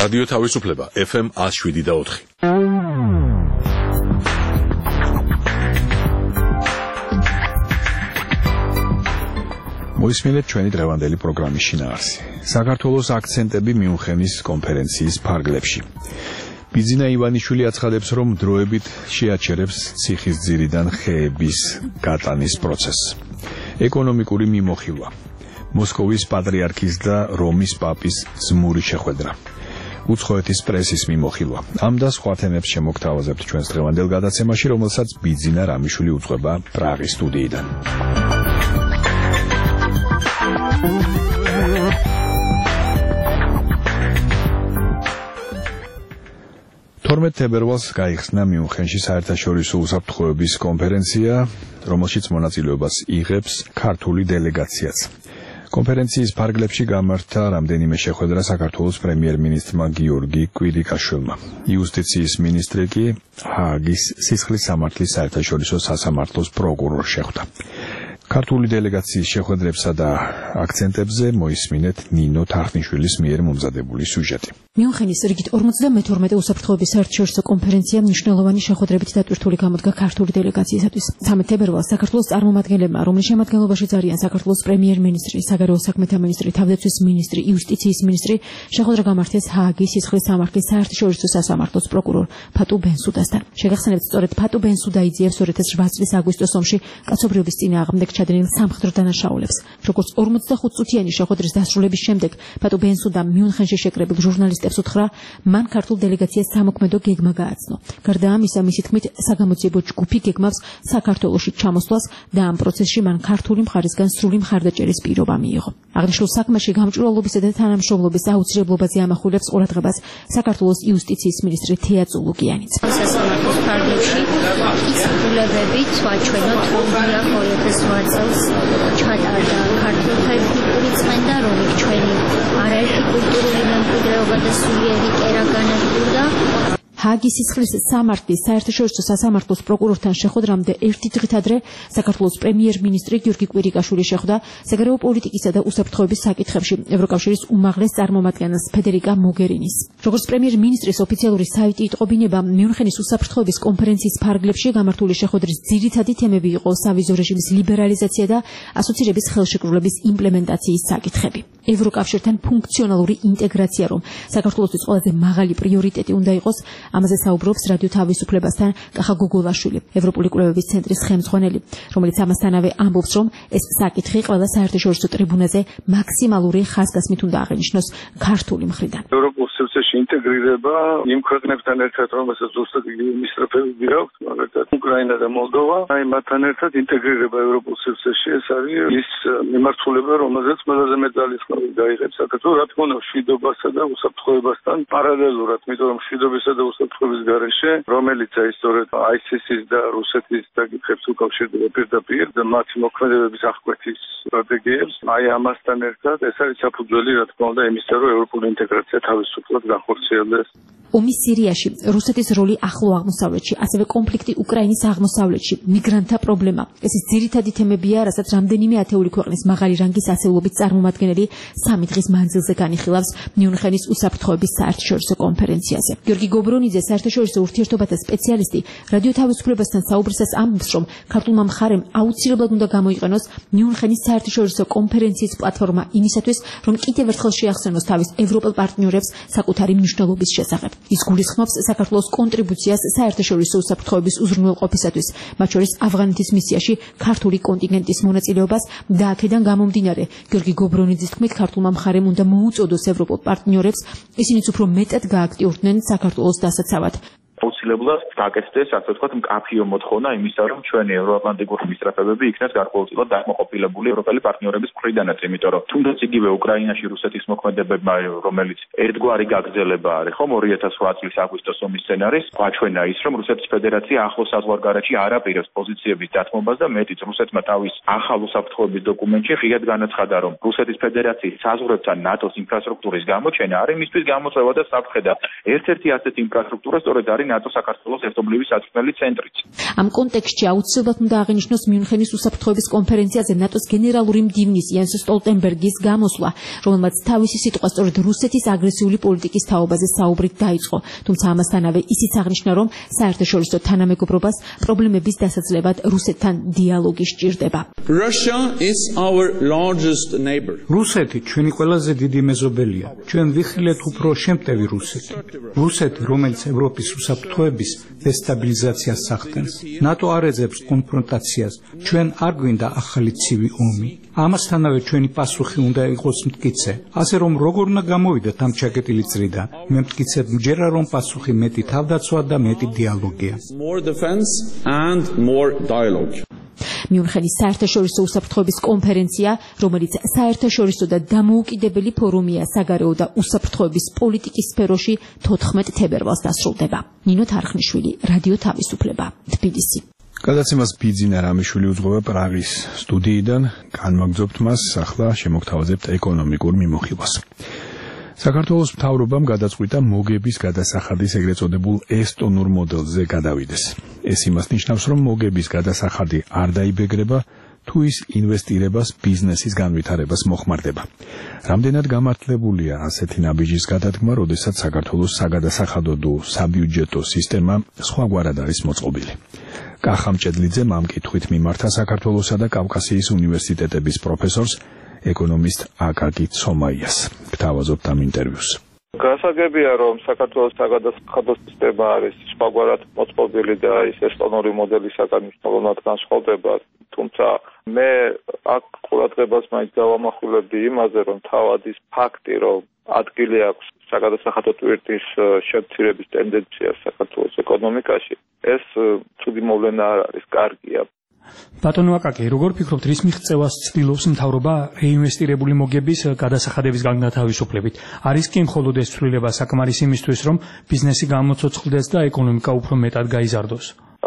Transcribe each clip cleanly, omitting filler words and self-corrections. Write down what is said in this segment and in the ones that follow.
რადიო თავისუფლება FM 107.4. მოისმინეთ ჩვენი დღევანდელი პროგრამის შინაარსი. საქართველოს აქცენტები მიუნხენის კონფერენციის ფარგლებში. ბიძინა ივანიშვილი აცხადებს, რომ დროებით შეაჩერებს ციხის ძირიდან ხეების გატანის პროცესს. ეკონომიკური მიმოხილვა. მოსკოვის პატრიარქის და რომის პაპის ზმური შეხვედრა. უცხოეთის პრესის მიმოხილვა. ამ და სხვა თემებს შემოგთავაზებთ ჩვენს დღევანდელ გადაცემაში, რომელსაც ბიძინა რამიშვილი უძღვება პრაღის სტუდიიდან. 12 თებერვალს გაიხსნა მიუნხენში საერთაშორისო უსაფრთხოების კონფერენცია, რომელშიც მონაწილეობას იღებს ქართული დელეგაციაც. კონფერენციის ფარგლებში გამართა რამდენიმე შეხვედრა საქართველოს პრემიერ-მინისტრმა გიორგი კვირიკაშვილმა. იუსტიციის მინისტრი კი ჰააგის სისხლის სამართლის საერთაშორისო სასამართლოს პროკურორს შეხვდა. ქართული დელეგაციის შეხვედრებსა და აქცენტებზე მოისმინეთ ნინო თარხნიშვილის მიერ მომზადებული სიუჟეტი. მიუნხენის რიგით 52 უსაფრთხოების საერთაშორისო კონფერენცია მნიშვნელოვანი შეხვედრებით დატვირთული გამოდგა ქართული დელეგაციისათვის. 13 თებერვალს საქართველოს წარმომადგენლებმა, რომლის შემადგენლობაში არიან საქართველოს პრემიერ-მინისტრი, საგარეო საქმეთა მინისტრი, თავდაცვის მინისტრი, იუსტიციის მინისტრი, შეხვედრა გამართეს ჰააგის სისხლის სამართლის საერთაშორისო სასამართლოს პროკურორ ფატუ ბენსუდასთან. შეგახსენებთ, სწორედ ფატუ ბენსუდა იძიებს 2008 წლის აგვისტოს ომში კაცობრიობის წინააღმდეგ ჩადენილ სამხედრო დანაშაულებს. როგორც 45 წუთიანი შეხვედრის დასრულების შემდეგ ფატუ ბენსუდამ მიუნხენში შეკრებილ ჟურნალისტებს უთხრა, მან ქართულ დელეგაციას სამოქმედო გეგმა გააცნო. გარდა ამისა, მისი თქმით, საგამოძიებო ჯგუფი გეგმავს საქართველოში ჩამოსვლას და ამ პროცესში მან ქართული მხარისგან სრული მხარდაჭერის პირობა მიიღო. აღნიშნულ საქმეში გამჭვირვალობისა და თანამშრომლობის აუცილებლობაზე ამახვილებს ყურადღებას საქართველოს იუსტიციის მინისტრი თეა წულუკიანიც. სასამართლოს ფარგლებში იწულებებით ვაჩვენოთ, რომ 2008 წელს ჩატარდა ქართულთა ეთნიკური წმენდა, რომელიც ჩვენი არაერთი კულტურული მემკვიდრეობა და სულიერი კერა განადგურდა. ჰააგის სისხლის სამართლის საერთაშორისო სასამართლოს პროკურორთან შეხვედრამდე ერთი დღით ადრე საქართველოს პრემიერ-მინისტრი გიორგი კვირიკაშვილი შეხვდა საგარეო პოლიტიკისა და უსაფრთხოების საკითხებში ევროკავშირის უმაღლეს წარმომადგენელს ფედერიკა მოგერინის. როგორც პრემიერ-მინისტრის ოფიციალური საიტი იტყობინება, მიუნხენის უსაფრთხოების კონფერენციის ფარგლებში გამართული შეხვედრის ძირითადი თემები იყო სავიზო რეჟიმის ლიბერალიზაცია და ასოცირების ხელშეკრულების იმპლემენტაციის საკითხები. ევროკავშირთან ფუნქციონალური ინტეგრაცია, რომ საქართველოსთვის ყველაზე მაღალი პრიორიტეტი უნდა იყოს, ამაზე საუბრობს რადიო თავისუფლებასთან კახა გოგოლაშვილი, ევროპული კვლევების ცენტრის ხელმძღვანელი, რომელიც ამასთანავე ამბობს, რომ ეს საკითხი ყველა საერთაშორისო ტრიბუნაზე მაქსიმალური ხაზგასმით უნდა აღინიშნოს ქართული მხრიდან. ევროპულ სივრცეში ინტეგრირება იმ ქვეყნებთან ერთად, რომელსაც ზუსტად მისწრაფებები აქვს, მაგალითად უკრაინა და მოლდოვა, მათთან ერთად ინტეგრირება ევროპულ სივრცეში ეს არის ის მიმართულება, რომელზეც ყველაზე მეტ ძალისხმევას გაიღებს საქართველო, რა თქმა უნდა, მშვიდობასა და უსაფრთხოებასთან პარალელურად, იმიტომ რომ მშვიდობისა და უსაფრთხოების გარეშე, რომელიც აი სწორედ ISIS-ის და რუსეთის საკითხებს უკავშირდება პირდაპირ და მათი მოქმედებების აღკვეთის სტრატეგიებს, აი ამასთან ერთად ეს არის საფუძველი, რა თქმა უნდა, იმისა, რომ ევროპული ინტეგრაცია თავისუფლად განხორციელდეს. ომი სირიაში, რუსეთის როლი ახლო აღმოსავლეთში, ასევე კონფლიქტი უკრაინის აღმოსავლეთში, მიგრანტთა პრობლემა. ეს ის ძირითადი თემებია, რასაც რამდენიმე ათეული ქვეყნის მაღალი რანგის ასეულობით წარმომადგენელი 3 დღის მანძილზე განიხილავს მიუნხენის უსაფრთხოების საერთაშორისო კონფერენციაზე. გიორგი გობრონიძე, საერთაშორისო ურთიერთობათა სპეციალისტი, რადიო თავისუფლებასთან საუბრისას ამბობს, რომ ქართულმა მხარემ აუცილებლად უნდა გამოიყენოს მიუნხენის საერთაშორისო კონფერენციის პლატფორმა იმისათვის, რომ კიდევ ერთხელ შეახსენოს თავის ევროპელ პარტნიორებს საკუთარი მნიშვნელობის შესახებ. ის გულისხმობს საქართველოს კონტრიბუციას საერთაშორისო უსაფრთხოების უზრუნველყოფისათვის, მათ შორის ავღანეთის მისიაში ქართული კონტინგენტის მონაწილეობას და აქედან გამომდინარე, გიორგი გობრონიძის თქმით, ქართულმა მხარემ უნდა მოუწოდოს ევროპულ პარტნიორებს, ისინიც უფრო მეტად გააქტიურდნენ საქართველოს დასაცავად. აუცილებლად გაკეთდეს, ასე ვთქვათ, მკაფიო მოთხოვნა იმისა, რომ ჩვენი ევროატლანტიკური მისწრაფებები იქნეს გარკვეულწილად დაკმაყოფილებული ევროპელი პარტნიორების მხრიდანაც, იმიტომ რომ თუნდაც იგივე უკრაინაში რუსეთის მოქმედებებმა, რომელიც ერთგვარი გაგრძელება არის, ხომ 2008 წლის აგვისტოს ომის სცენარის, გვაჩვენა ის, რომ რუსეთის ფედერაცია ახლო საზღვარგარეთში არ აპირებს პოზიციების დათმობას და მეტიც რუსეთმა თავის ახალ უსაფრთხოების დოკუმენტში ღიად განაცხადა, რომ რუსეთის ფედერაციის საზღვრებთან ნატოს ინფრასტრუქტურის გამოჩენა არის მისთვის გამოწვევა და საფრთხე და ერთ-ერთი ასეთი ინფრასტრუქტურა სწორედ არის ნატო-საქართველოს ერთობლივი საწვრთნელი ცენტრიც. ამ კონტექსტში აუცილებლად უნდა აღინიშნოს მიუნხენის უსაფრთხოების კონფერენციაზე ნატოს გენერალური მდივნის იანს სტოლტენბერგის გამოსვლა, რომელმაც თავისი სიტყვა სწორედ რუსეთის აგრესიული პოლიტიკის თაობაზე საუბრით დაიწყო. თუმცა ამასთანავე ისიც აღნიშნა, რომ საერთაშორისო თანამეგობრობას პრობლემების დასაძლევად რუსეთთან დიალოგი სჭირდება. რუსეთი ჩვენი ყველაზე დიდი მეზობელია. ჩვენ ვიხილეთ უფრო შემტევი რუსეთი. რუსეთი, რომელიც ევროპის უსაფრთხოების დესტაბილიზაციას სახდენს. ნატო არ ეძებს კონფრონტაციას. ჩვენ არ გვინდა ახალი ცივი ომი. ამასთანავე ჩვენი პასუხი უნდა იყოს მტკიცე. ასე რომ როგორ უნდა გამოვიდეთ ამ ჩაკეტილი წრიდან? მე მტკიცებ მჯერა რომ პასუხი მეტი თავდაცვა და მეტი დიალოგია. მიუნხენის საერთაშორისო უსაფრთხოების კონფერენცია, რომელიც საერთაშორისო და დამოუკიდებელი ფორუმია საგარეო და უსაფრთხოების პოლიტიკის სფეროში 14 თებერვალს დასრულდება. ნინო თარხნიშვილი, რადიო თავისუფლება, თბილისი. გადაცემას ბიძინა რამიშვილი უძღვება პრაღის სტუდიიდან. განმაგრძობთ მას, ახლა შემოგთავაზებთ ეკონომიკურ მიმოხილვას. საქართველოს მთავრობამ გადაწყვიტა მოგების გადასახადის ეგრეთ წოდებულ ესტონურ მოდელზე გადავიდეს. ეს იმას ნიშნავს, რომ მოგების გადასახადი არ დაიბეგრება, თუ ის ინვესტირებას, ბიზნესის განვითარებას მოხმარდება. რამდენად გამართლებულია ასეთი ნაბიჯის გადადგმა, როდესაც საქართველოს საგადასახადო და საბიუჯეტო სისტემა სხვაგვარად არის მოწყობილი. კახა მჭედლიძემ ამ კითხვით მიმართა საქართველოსა და კავკასიის უნივერსიტეტების პროფესორს ეკონომისტ აკაკი ცომაიას. გთავაზობთ ამ ინტერვიუს. გასაგებია, რომ საქართველოს საგადასახადო სისტემა არის სხვაგვარად მოწყობილი და ის ესტონური მოდელისაგან მნიშვნელოვნად განსხვავდება, თუმცა მე აქ ყურადღებას მაინც დავამახვილებდი იმაზე, რომ თავად ის ფაქტი, რომ ადგილი აქვს საგადასახადო ტვირთის შემცირების ტენდენციას საქართველოს ეკონომიკაში, ეს ცუდი მოვლენა არ არის, კარგია. ბატონო აკაკი, როგორ ფიქრობთ, რის მიღწევას ცდილობს მთავრობა რეინვესტირებული მოგების გადასახადებისგან გათავისუფლებით? არის კი მხოლოდ ეს ცვლილება საკმარის იმისთვის, რომ ბიზნესი გამოცოცხლდეს და ეკონომიკა უფრო მეტად გაიზარდოს?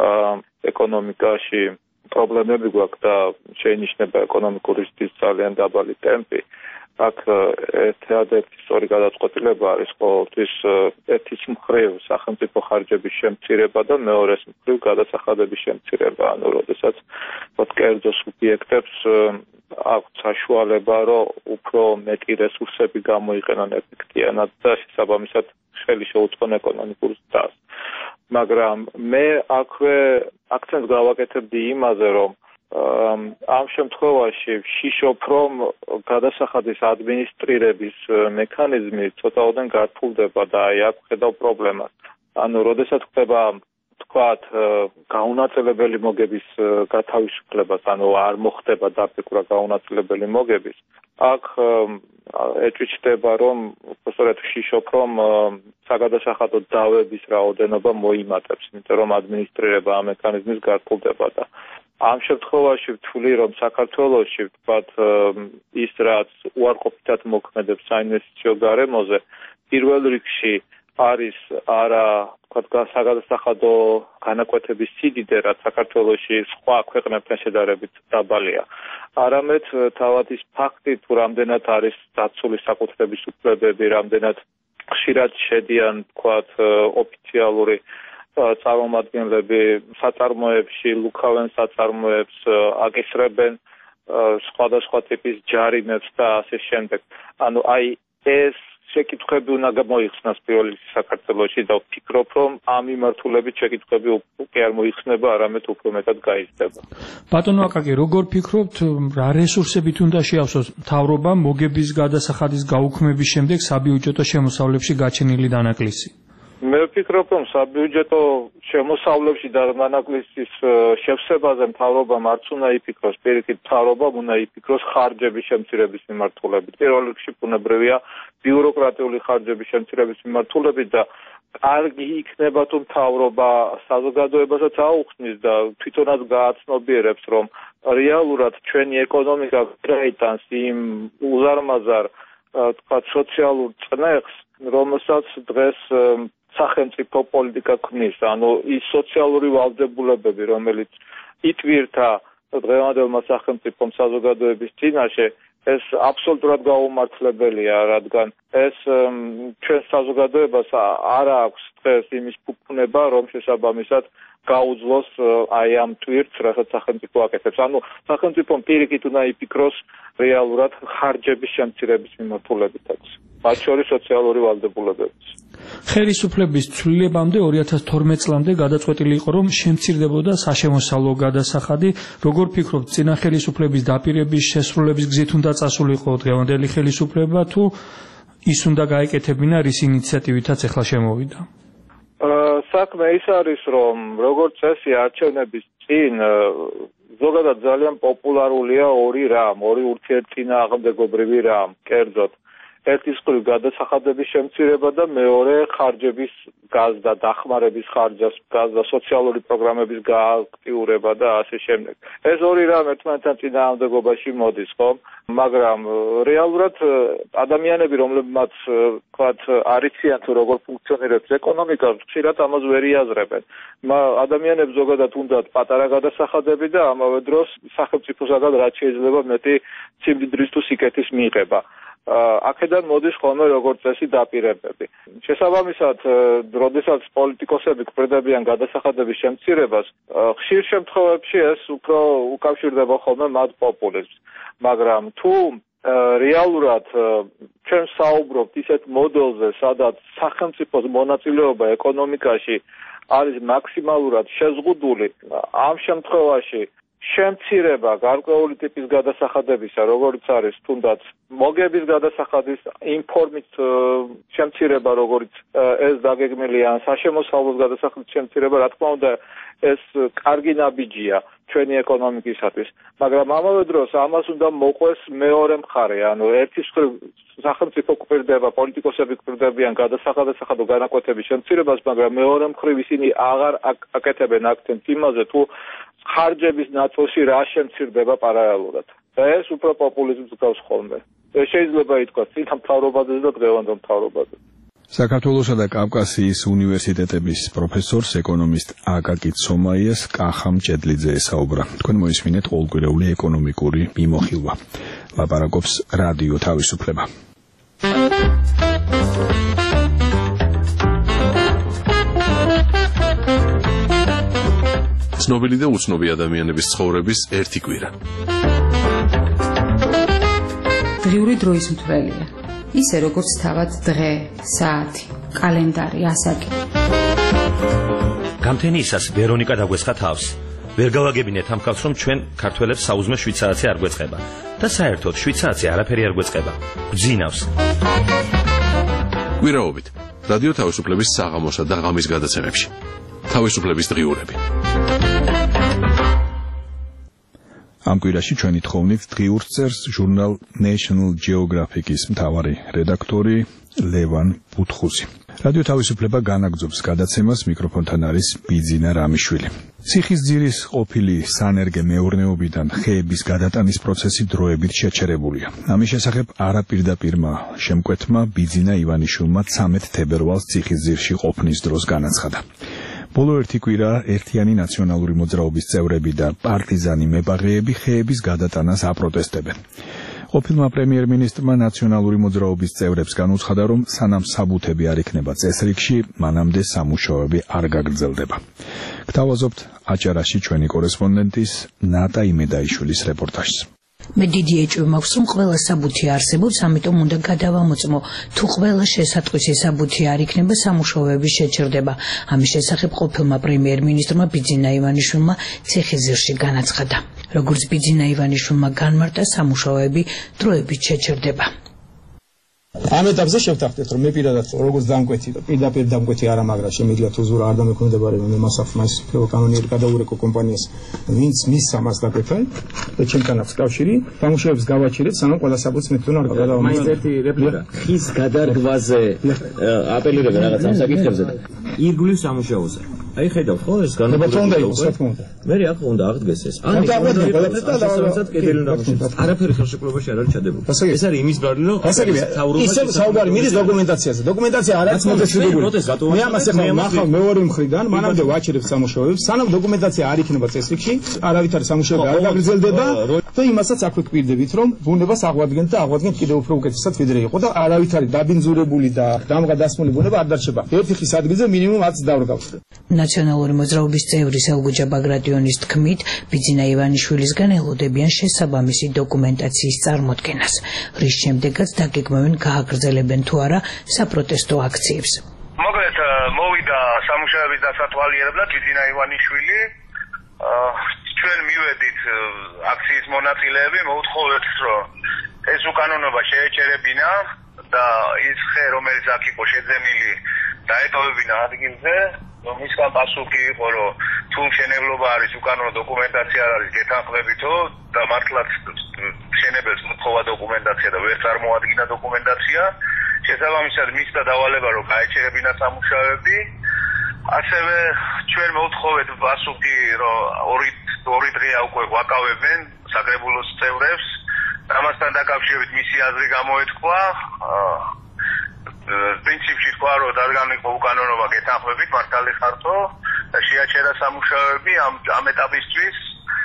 ეკონომიკაში პრობლემები გვაქვს და შეინიშნება ეკონომიკური ზრდის ძალიან დაბალი ტემპი. აქ ერთადერთი სწორი გადაწყვეტილება არის ყოველთვის ერთის მხრივ სახელმწიფო ხარჯების შემცირება და მეორეს მხრივ გადასახადების შემცირება. ანუ როდესაც კერძო სუბიექტებს აქვს საშუალება, რომ უფრო მეტი რესურსები გამოიყენონ ეფექტიანად და შესაბამისად ხელი შეუწყონ ეკონომიკურ ზრდას. მაგრამ მე აქვე აქცენტს გავაკეთებდი იმაზე, რომ ამ შემთხვევაში ვშიშობ, რომ გადასახადის ადმინისტრირების მექანიზმი ცოტაოდენ გართულდება და აი აქ ხედავ პრობლემას. ანუ როდესაც ხდება თქვათ გაუნაწილებელი მოგების გათავისუფლებას, ანუ არ მოხდება დაფიქრვა გაუნაწილებელი მოგების, აქ ეჭვიჭდება, რომ უბრალოდ ვშიშობ, რომ საგადასახადო დავების რაოდენობა მოიმატებს, იმიტომ რომ ადმინისტრირება ამ მექანიზმის გართულდება და ამ შემთხვევაში ვთვლი, რომ საქართველოში ვთქვათ ის რაც უარყოფითად მოქმედებს საინვესტიციო გარემოზე, პირველ რიგში არის არა ვთქვათ საგადასახადო განაკვეთების სიდიდე, რაც საქართველოში სხვა ქვეყნებთან შედარებით დაბალია. არამედ თავად ის ფაქტი, თუ რამდენად არის დაცული საკუთრების უფლებები, რამდენად ხშირად შედიან ვთქვათ ოფიციალური წარმომადგენლები საწარმოებში, ლუქავენ საწარმოებს, აკისრებენ სხვადასხვა ტიპის ჯარიმებს და ასე შემდეგ. ანუ აი ეს შეკითხვები უნდა გამოიხსნას პირველ რიგში საქართველოში და ვფიქრობ, რომ ამ მიმართულებით შეკითხვები უკვე არ მოიხსნება, არამედ უფრო მეტად გაიზრდება. ბატონო აკაკი, როგორ ფიქრობთ, რა რესურსებით უნდა შეავსოს მთავრობა მოგების გადასახადის გაუქმების შემდეგ საბიუჯეტო შემოსავლებში გაჩენილი დანაკლისი? მე ვფიქრობ, რომ საბიუჯეტო შემოსავლებში და დანაკლისის შევსებაზე მთავრობამ არც უნდა იფიქროს, პირიქით მთავრობამ უნდა იფიქროს ხარჯების შემცირების მიმართულებით. პირველ რიგში ბუნებრივია ბიუროკრატიული ხარჯების შემცირების მიმართულებით და კარგი იქნება თუ მთავრობა საზოგადოებასაც აუხსნის და თვითონაც გააცნობიერებს, რომ რეალურად ჩვენი ეკონომიკა გაიტანს იმ უზარმაზარ თქვათ სოციალურ წნეხს, რომელსაც დღეს სახელმწიფო პოლიტიკა ქმნის, ანუ ის სოციალური ვალდებულებები, რომელიც იტვირთა დღევანდელმა სახელმწიფომ საზოგადოების წინაშე ეს აბსოლუტურად გაუმართლებელია, რადგან ეს ჩვენ საზოგადოებას არ აქვს დღეს იმის ფუფუნება, რომ შესაბამისად გაუძლოს აი ამ ტვირთს, რასაც სახელმწიფო აკეთებს. ანუ სახელმწიფომ პირიქით უნდა იფიქროს რეალურად ხარჯების შემცირების მიმართულებითაც, მათ შორის სოციალური ვალდებულებების. ხელისუფლების ცვლილებამდე 2012 წლამდე გადაწყვეტილი იყო, რომ შემცირდებოდა საშემოსავლო გადასახადი. როგორ ფიქრობთ, წინა ხელისუფლების დაპირების შესრულების გზით უნდა წასულიყო დღევანდელი ხელისუფლება, თუ ის უნდა გაეკეთებინა, რის ინიციატივითაც ახლა შემოვიდა? საქმე ის არის, რომ როგორც წესი არჩევნების წინ ზოგადად ძალიან პოპულარულია ორი რამ, ორი ურთიერთწინააღმდეგობრივი რამ, კერძოდ. ერთის მხრივ გადასახადების შემცირება და მეორე ხარჯების გაზდა, დახმარების ხარჯას, გაზდა, სოციალური პროგრამების გააქტიურება და ასე შემდეგ. ეს ორი რამ ერთმანეთთან წინააღმდეგობაში მოდის, ხო? მაგრამ რეალურად ადამიანები, რომლებმაც თქვათ არიციან თუ როგორ ფუნქციონირებს ეკონომიკა, ხშირად ამას ვერ იაზრებენ. ადამიანებს ზოგადად უნდათ პატარა გადასახადები და ამავე დროს სახელმწიფოსაგან რაც შეიძლება მეტი სიმდიდრის თუ სიკეთის მიღება. აქედან მოდის ხოლმე როგორც წესი დაპირებები. შესაბამისად, როდესაც პოლიტიკოსები გვხვდებიან გადასახადების შემცირებას, ხშირ შემთხვევებში ეს უფრო უკავშირდება ხოლმე მათ პოპულიზმს. მაგრამ თუ რეალურად ჩვენ საუბრობთ ისეთ მოდელზე, სადაც სახელმწიფოს მონაწილეობა ეკონომიკაში არის მაქსიმალურად შეზღუდული, ამ შემთხვევაში შემცირება გარკვეული ტიპის გადასახადებისა, როგორც არის თუნდაც მოგების გადასახადის ინფორმით შემცირება, როგორც ეს დაგეგმილია, საშემოსავლოს გადასახადის შემცირება, რა თქმა უნდა, ეს კარგი ნაბიჯია ჩვენი ეკონომიკისათვის, მაგრამ ამავე დროს ამას უნდა მოყვეს მეორე მხარე, ანუ ერთის მხრივ სახელმწიფო გვპირდება, პოლიტიკოსები გვპირდებიან გადასახადო განაკვეთების შემცირებას, მაგრამ მეორე მხრივ ისინი აღარ აკეთებენ აქცენტს იმაზე, თუ ხარჯების ნაწილში რა შემცირდება პარალელურად. და ეს უფრო პოპულიზმს გავს ხოლმე. შეიძლება ითქვას წინა მთავრობაზე და დღევანდელ მთავრობაზე. საქართველოსა და კავკასიის უნივერსიტეტების პროფესორს ეკონომისტ აკაკი ცომაიას კახამ ჭედლიძე ესაუბრა. თქვენ მოისმინეთ ყოველკვირეული ეკონომიკური მიმოხილვა. ლაპარაკობს რადიო თავისუფლება. ცნობილი და უცნობი ადამიანების ცხოვრების ერთი კვირა. დღიური დროის მთველია. ისე როგორც თავად დღე, საათი, კალენდარი, ასაკი. გამთენიისას ვერონიკა დაგვესხა თავს. ვერ გავაგებინეთ ამ ხალხს, რომ ჩვენ ქართველებს საუზმე შვიცარაცი არ გვეწყება და საერთოდ შვიცარაცი არაფერი არ გვეწყება. გვძინავს. კვირაობით რადიო თავისუფლების საღამოსა და ღამის გადაცემებში. თავისუფლების დღიურები. ამ კვირაში ჩვენი თხოვნით დღიურს წერს ჟურნალ National Geographic-ის მთავარი რედაქტორი ლევან ბუთხუზი. რადიო თავისუფლება განაგრძობს გადაცემას, მიკროფონთან არის ბიძინა რამიშვილი. ციხისძირის ყოფილი სანერგე მეურნეობიდან ხეების გადატანის პროცესი დროებით შეჩერებულია. ამის შესახებ არაპირდაპირმა შემკვეთმა ბიძინა ივანიშვილმა 13 თებერვალს ციხისძირში ყოფნის დროს განაცხადა. ბოლო ერთი კვირა ერთიანი ნაციონალური მოძრაობის წევრები და პარტიზანი მებაღეები ხეების გადატანას აპროტესტებენ. ყოფილმა პრემიერ-მინისტრმა ნაციონალური მოძრაობის წევრებს განუცხადა, რომ სანამ საბუთები არ იქნება წესრიგში, მანამდე სამუშაოები არ გაგრძელდება. გთავაზობთ აჭარაში ჩვენი კორესპონდენტის ნატა იმედაიშვილის რეპორტაჟს. მე დიდი ეჭვი მაქვს, რომ ყველა საბუთი არსებობს, ამიტომ უნდა გადავამოწმო. თუ ყველა შესატყვისი საბუთი არ იქნება, სამუშაოები შეჩერდება. ამის შესახებ ყოფილმა პრემიერ-მინისტრმა ბიძინა ივანიშვილმა ციხისძირში განაცხადა. როგორც ბიძინა ივანიშვილმა განმარტა, სამუშაოები დროებით შეჩერდება. ამ ეტაპზე შევთანხმდით, რომ მე პირადად როგორც დამკვეთი და პირდაპირ დამკვეთი არა, მაგრამ შემიძლია თუ ზურა არ დამექვემდებარება მე მასაფმას კანონიერი გადაურეკო კომპანიას, ვინც მისცა მას დაკვეთა და ჩემთან აქვს კავშირი, სამუშაოებს გავაჩერეთ, სანამ ყველა საბუთს მე თვითონ არ გადავამოწმო. მაინც ერთი რეპლიკა. ხის გადარგვაზე აპელირება რაღაც ამ საკითხებზე. ირგვლივ სამუშაოზე. აი ხედავ ხო ეს განმარტება მე რა უნდა აღდგეს ეს ან კედელი უნდა არაფერი ხელშეკრულებაში არ არის ჩადებული ეს არის იმის ბრალი რომ ისე საუბარი მიდის დოკუმენტაციაზე დოკუმენტაცია არ არის მოდესებული მე ამას ახლა ნახავ მეორე მხრიდან მანამდე ვაჩერებ სამუშაოებს სანამ დოკუმენტაცია არ იქნება წესრიგში არავითარი სამუშაოები არ გაგრძელდება და იმასაც აქვე გვპირდებით რომ ბუნებას აღვადგენთ და აღვადგენთ კიდევ უფრო უკეთესად ვიდრე იყო და არავითარი დაბინძურებული და დამღადასმული ბუნება არ დარჩება ერთი ხის ადგილზე მინიმუმ 10 დავრგავთ ნაციონალური მოძრაობის წევრი სელგუჯა ბაგრატიონის თქმით ბიძინა ივანიშვილისგან ელოდებიან შესაბამისი დოკუმენტაციის წარმოდგენას რის შემდეგაც დაგეგმავენ გააგრძელებენ თუ არა საპროტესტო აქციებს მოკლედ მოვიდა სამუშაოების დასათვალიერებლად ბიძინა ივანიშვილი ჩვენ მივედით აქციის მონაწილეები მოუთხოვეთ რომ ეს უკანონობა შეეჩერებინა და ის ხე რომელიც აქ იყო შეძენილი დაეტოვებინა ადგილზე მისგან პასუხი იყო რომ თუ მშენებლობა არის უკანონო დოკუმენტაცია არ არის გეთანხმებითო და მართლაც მშენებელს მოთხოვა დოკუმენტაცია და ვერ წარმოადგინა დოკუმენტაცია შესაბამისად მისცა დავალება რომ გაეჩერებინა სამუშაოები ასევე ჩვენ მოუთხოვეთ პასუხი რომ ორი დღეა უკვე ვაკავებენ საკრებულოს წევრებს ამასთან დაკავშირებით მისი აზრი გამოეთქვა პრინციპში თქვა რომ დადგან იყო უკანონობა გეთანხმებით მართალი ხართო და შეაჩერა სამუშაოები ამ ეტაპისთვის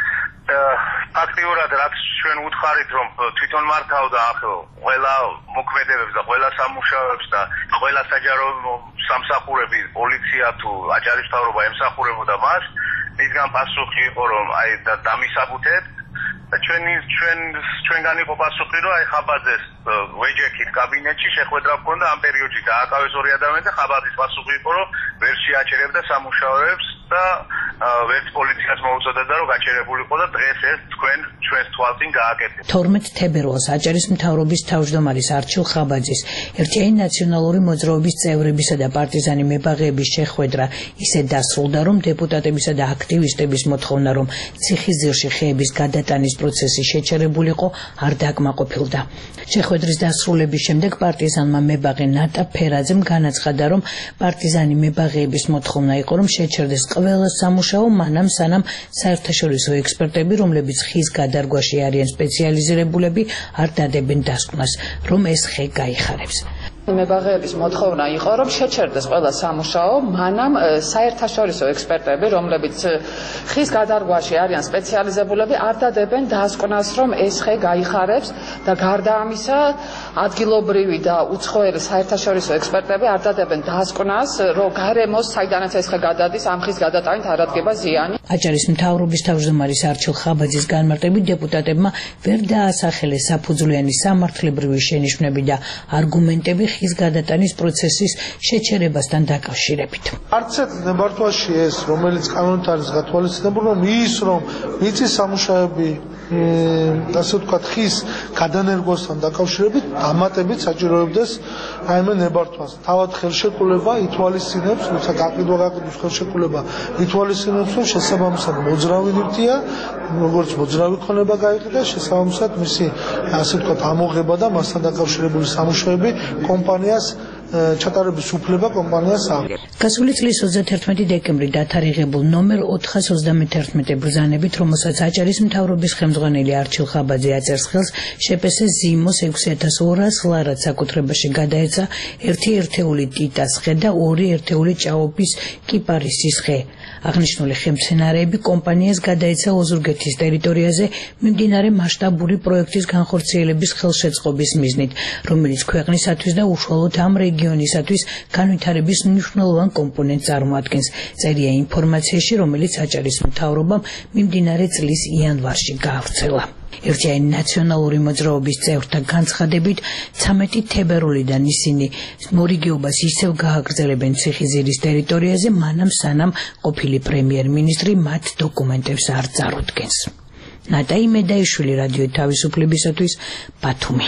აქტიურად რაც ჩვენ უთხარით რომ თვითონ მართავდა ყველა მოქმედებებს და ყველა სამუშაოებს და ყველა საჯარო სამსახურები პოლიცია თუ აჯარის მთავრობა ემსახურებოდა მას მისგან პასუხი იყო რომ აი დამისაბუთეთ და ჩვენგან იყო პასუხი რომ აი ხაბაძეს ვეჯექით კაბინეტში შეხვედრა ჰქონდა ამ პერიოდში დააკავეს ორი ადამიანი და ხაბაძის პასუხი იყო რომ ვერ შეაჩერებდა სამუშაოებს და ვერც პოლიციას მოუწოდებდა რომ გაჩერებულიყო და დღეს ეს ჩვენს თვალწინ გააკეთეს 12 თებერვალს აჭარის მთავრობის თავმჯდომარის არჩილ ხაბაძის ერთიანი ნაციონალური მოძრაობის წევრებისა და პარტიზანი მებაღეების შეხვედრა ისე დასრულდა რომ დეპუტატებისა და აქტივისტების მოთხოვნა რომ ციხისძირში ხეების გადატანის პროცესი შეჩერებულიყო არ დაკმაყოფილდა შეხვედრის დასრულების შემდეგ პარტიზანმა მებაღე ნატა ფერაძემ განაცხადა რომ პარტიზანი მებაღეების მოთხოვნა იყო რომ შეჩერდეს ყველა სამუშაო მანამ სანამ საერთაშორისო ექსპერტები რომლებიც ხის გადარგვაში არიან სპეციალიზირებულები არ დადებენ დასკვნას რომ ეს ხე გაიხარებს მებაღეების მოთხოვნა იყო რომ შეჩერდეს ყველა სამუშაო მანამ საერთაშორისო ექსპერტები რომლებიც ხის გადარგვაში არიან სპეციალიზებულები არ დადებენ დასკვნას რომ ეს ხე გაიხარებს და გარდა ამისა ადგილობრივი და უცხოელი საერთაშორისო ექსპერტები არ დადებენ დასკვნას რომ გარემოს საიდანაც ეს ხე გადადის ამ ხის გადატანით არ ადგება ზიანი აჭარის მთავრობის თავმჯდომარის არჩილ ხაბაძის განმარტებით დეპუტატებმა ვერ დაასახელეს საფუძვლიანი სამართლებრივი შენიშვნები და არგუმენტები ხის გადატანის პროცესის შეჩერებასთან დაკავშირებით. არც ერთ ნებართვაში ეს, რომელიც კანონით არის გათვალისწინებული, რომ ის რომ მიწის სამუშაოები ასე ვთქვათ ხის გადანერგვასთან დაკავშირებით დამატებით საჭიროებდეს რაიმე ნებართვას. თავად ხელშეკრულება ითვალისწინებს, როცა გაყიდვის ხელშეკრულება ითვალისწინებს, რომ შესაბამისად მოძრავი ნივთია, როგორც მოძრავი ქონება გაიყიდა, შესაბამისად მისი ასე ვთქვათ ამოღება და მასთან დაკავშირებული სამუშაოები კომპანიას ჩატარების უფლება კომპანიას აქვს. გასული წლის 31 დეკემბრი დათარიღებულ ნომერ 431 ბრძანებით, რომელსაც აჭარის მთავრობის ხელმძღვანელი არჩილ ხაბაძე აწერს ხელს, შეპესე ზიმოს 6200 ლარად საკუთრებაში გადაეცა ერთი ერთეული ტიტას ხე და ორი ერთეული ჭაობის კიპარისის ხე. აღნიშნული ხემცენარეები კომპანიას გადაეცა ოზურგეთის ტერიტორიაზე მიმდინარე მასშტაბური პროექტის განხორციელების ხელშეწყობის მიზნით, რომელიც ქვეყნისათვის და უშუალოდ ამ რეგიონისათვის განვითარების მნიშვნელოვან კომპონენტს წარმოადგენს. წერია ინფორმაციაში, რომელიც აჭარის მთავრობამ მიმდინარე წლის იანვარში გაავრცელა. ერთიანი ნაციონალური მოძრაობის წევრთა განცხადებით 13 თებერვლიდან ისინი მორიგეობას ისევ გააგრძელებენ ციხისძირის ტერიტორიაზე, მანამ სანამ ყოფილი პრემიერ-მინისტრი მათ დოკუმენტებს არ წარუდგენს. ნატაი მედაიშვილი, რადიო თავისუფლებისათვის, ბათუმი.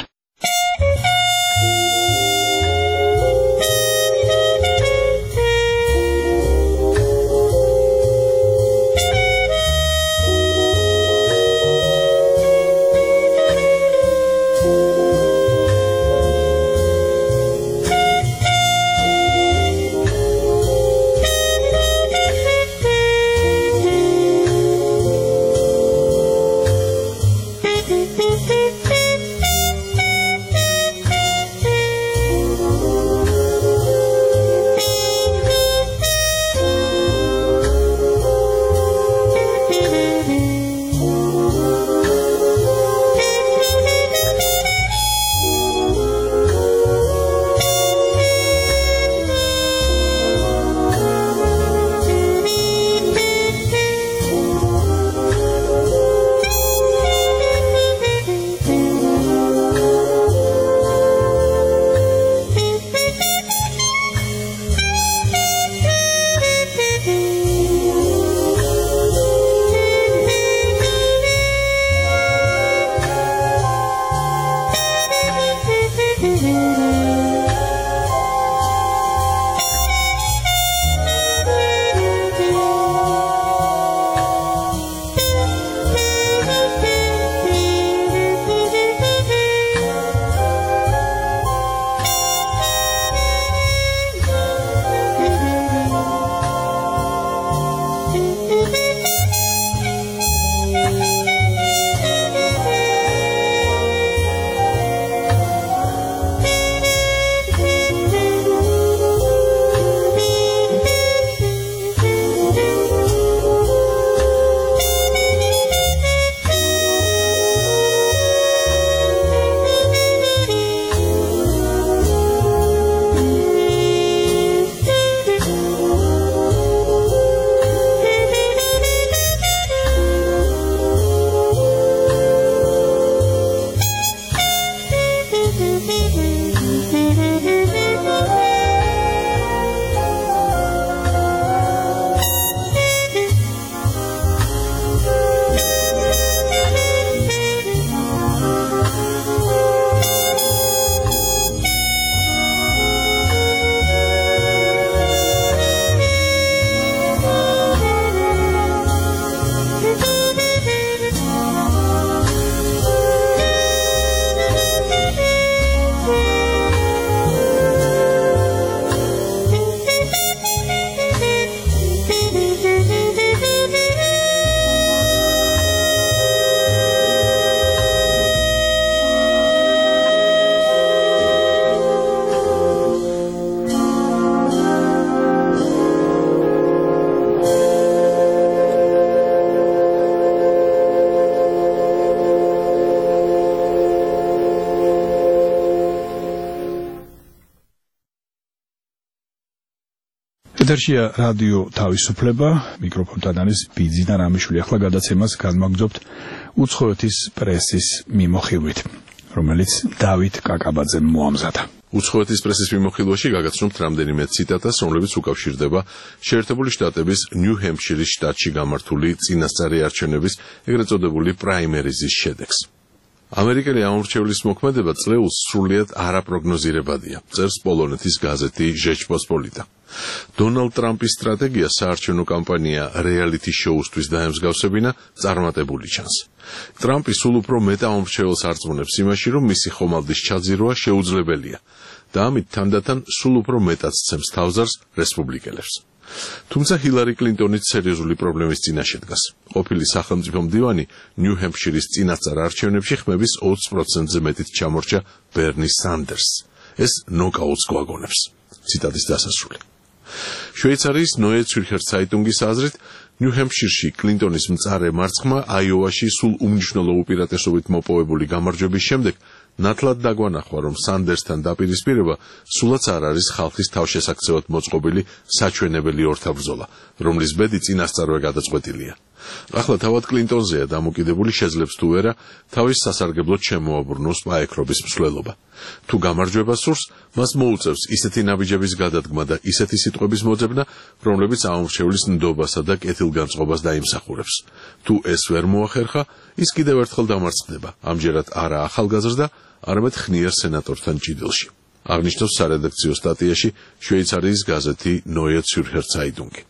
ეთერშია რადიო თავისუფლება, მიკროფონთან არის ბიძინა რამიშვილი. ახლა გადაცემას განმაგრძობთ უცხოეთის პრესის მიმოხილვით, რომელიც დავით კაკაბაძემ მოამზადა. უცხოეთის პრესის მიმოხილვაში გაგაცნობთ რამდენიმე ციტატას, რომლებიც უკავშირდება შეერთებული შტატების ნიუ-ჰემფშირის შტატში გამართული წინასწარი არჩევნების, ეგრეთ წოდებული პრაიმერიზის შედეგს. ამერიკელი ამორჩევლის მოქმედება წლეულს სრულიად არაპროგნოზირებადია, წერს პოლონეთის გაზეთი ჟეჩპოსპოლიტა. დონალდ ტრამპის სტრატეგია საარჩევნო კამპანია რეალიტი შოუსთვის დაემსგავსებინა წარმატებული ჩანს. ტრამპი სულ უფრო მეტ ამორჩეველს არწმუნებს იმაში, რომ მისი ხომალდის ჩაძირვა შეუძლებელია და ამით თანდათან სულ უფრო მეტად სცემს თავზარს რესპუბლიკელებს. თუმცა ჰილარი კლინტონიც სერიოზული პრობლემის წინაშე დგას. ყოფილი სახელმწიფო მდივანი ნიუ-ჰემფშირის წინასწარ არჩევნებში ხმების 20%-ზე მეტით ჩამორჩა ბერნი სანდერსს. ეს ნოკაუტს გვაგონებს. ციტატის დასასრული. შვეიცარიის ნოე ცვირხერ ცაიტუნგის აზრით, ნიუ-ჰემფშირში კლინტონის მწარე მარცხმა აიოვაში სულ უმნიშვნელო უპირატესობით მოპოვებული გამარჯვების შემდეგ ნათლად დაგვანახვა, რომ სანდერსთან დაპირისპირება სულაც არ არის ხალხის თავშესაქცევად მოწყობილი საჩვენებელი ორთაბრძოლა, რომლის ბედი წინასწარვე გადაწყვეტილია. ახლა თავად კლინტონზეა დამოკიდებული, შეძლებს თუ ვერა თავის სასარგებლოდ შემოაბრუნოს პაექრობის მსვლელობა. თუ გამარჯვება სურს, მას მოუწევს ისეთი ნაბიჯების გადადგმა და ისეთი სიტყვების მოძებნა, რომლებიც ამორჩევლის ნდობასა და კეთილგანწყობას დაიმსახურებს. თუ ეს ვერ მოახერხა, ის კიდევ ერთხელ დამარცხდება, ამჯერად არა ახალგაზრდა, არამედ ხნიერ სენატორთან ჭიდილში. აღნიშნავს სარედაქციო სტატიაში შვეიცარიის გაზეთი ნოე ცვირხერ ცაიტუნგი.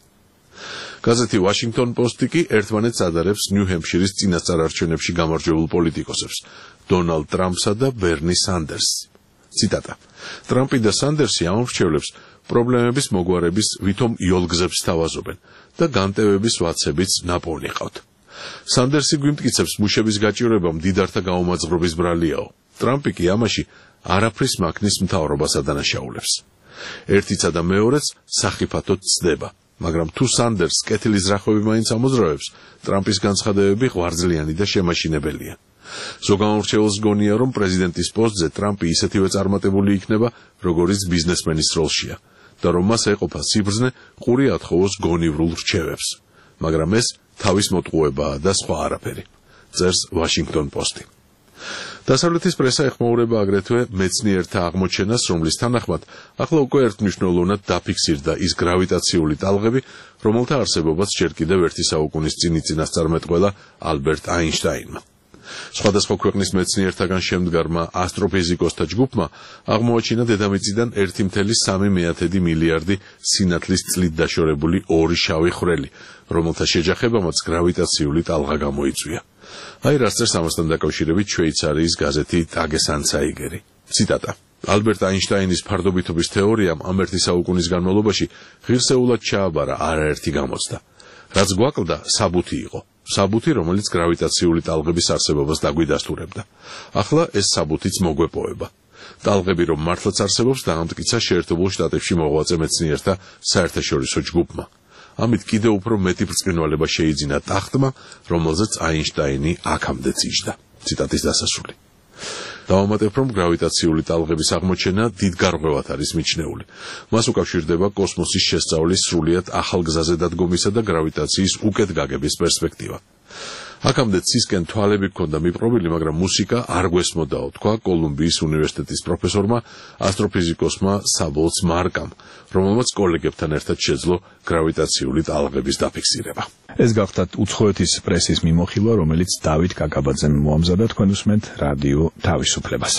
გაზეთი ვაშინგტონ პოსტი კი ერთმანეთს ადარებს ნიუ-ჰემფშირის წინასწარ არჩევნებში გამარჯვებულ პოლიტიკოსებს, დონალდ ტრამპსა და ბერნი სანდერსს. ციტატა. ტრამპი და სანდერსი ამორჩევლებს პრობლემების მოგვარების ვითომ იოლგზებს თავაზობენ და განტევების ვაცებიც ნაპოვნი ყავთ. სანდერსი გვიმტკიცებს მუშების გაჭირვება მდიდართა გაუმაძღრობის ბრალიაო. ტრამპი კი ამაში არაფრის მაქნის მთავრობას ადანაშაულებს. ერთიცა და მეორეც სახიფათოდ ცდება. მაგრამ თუ სანდერს კეთილის ზრახვები მაინც ამოძრავებს, ტრამპის განცხადებები ღვიძლიანი და შემაშინებელია. ზოგამორჩეველს გონია, რომ პრეზიდენტის პოსტზე ტრამპი ისეთივე წარმატებული იქნება, როგორიც ბიზნესმენის როლშია და რომ მას ეყოფა სიბრძნე ყური ათხოვოს გონივრულ რჩევებს. მაგრამ ეს თავის მოტყუებაა და სხვა არაფერი, წერს ვაშინგტონ პოსტი. დასავლეთის პრესა ეხმაურება აგრეთვე მეცნიერთა აღმოჩენას, რომლის თანახმად ახლა უკვე ერთმნიშვნელოვნად დაფიქსირდა ის გრავიტაციული ტალღები, რომელთა არსებობაც ჯერ კიდევ ერთი საუკუნის წინ წინასწარმეტყველა ალბერტ აინშტაინმა. სხვადასხვა ქვეყნის მეცნიერთაგან შემდგარმა ასტროფიზიკოსთა ჯგუფმა აღმოაჩინა დედამიწიდან 1,3 მილიარდი სინათლის წლით დაშორებული ორი შავი ხვრელი, რომელთა შეჯახებამაც გრავიტაციული ტალღა გამოიწვია. აი რას წერს ამასთან დაკავშირებით შვეიცარიის გაზეთი ტაგესანცაიგერი. ციტატა. ალბერტ აინშტაინის ფარდობითობის თეორიამ ამ ერთი საუკუნის განმავლობაში ღირსეულად ჩააბარა არაერთი გამოცდა. რაც გვაკლდა, საბუთი იყო. საბუთი, რომელიც გრავიტაციული ტალღების არსებობას დაგვიდასტურებდა. ახლა ეს საბუთიც მოგვეპოვება. ტალღები რომ მართლაც არსებობს, დაამტკიცა შეერთებულ შტატებში მოღვაწე მეცნიერთა საერთაშორისო ჯგუფმა. ამით კიდევ უფრო მეტი ბრწყინვალება შეიძინა ტახტმა, რომელზეც აინშტაინი აქამდეც იჯდა. ციტატის დასასრული. დავამატებ, რომ გრავიტაციული ტალღების აღმოჩენა დიდ გარღვევად არის მიჩნეული. მას უკავშირდება კოსმოსის შესწავლის სრულიად ახალ გზაზე დადგომისა და გრავიტაციის უკეთ გაგების პერსპექტივა. აქამდე ცისკენ თვალები ჰქონდა მიპყრობილი, მაგრამ მუსიკა არ გვესმოდაო, თქვა კოლუმბიის უნივერსიტეტის პროფესორმა, ასტროფიზიკოსმა საბოლც მარკამ, რომელმაც კოლეგებთან ერთად შეძლო გრავიტაციული ტალღების დაფიქსირება. ეს გახდათ უცხოეთის პრესის მიმოხილვა, რომელიც დავით კაკაბაძემ მოამზადა. თქვენ უსმენთ რადიო თავისუფლებას.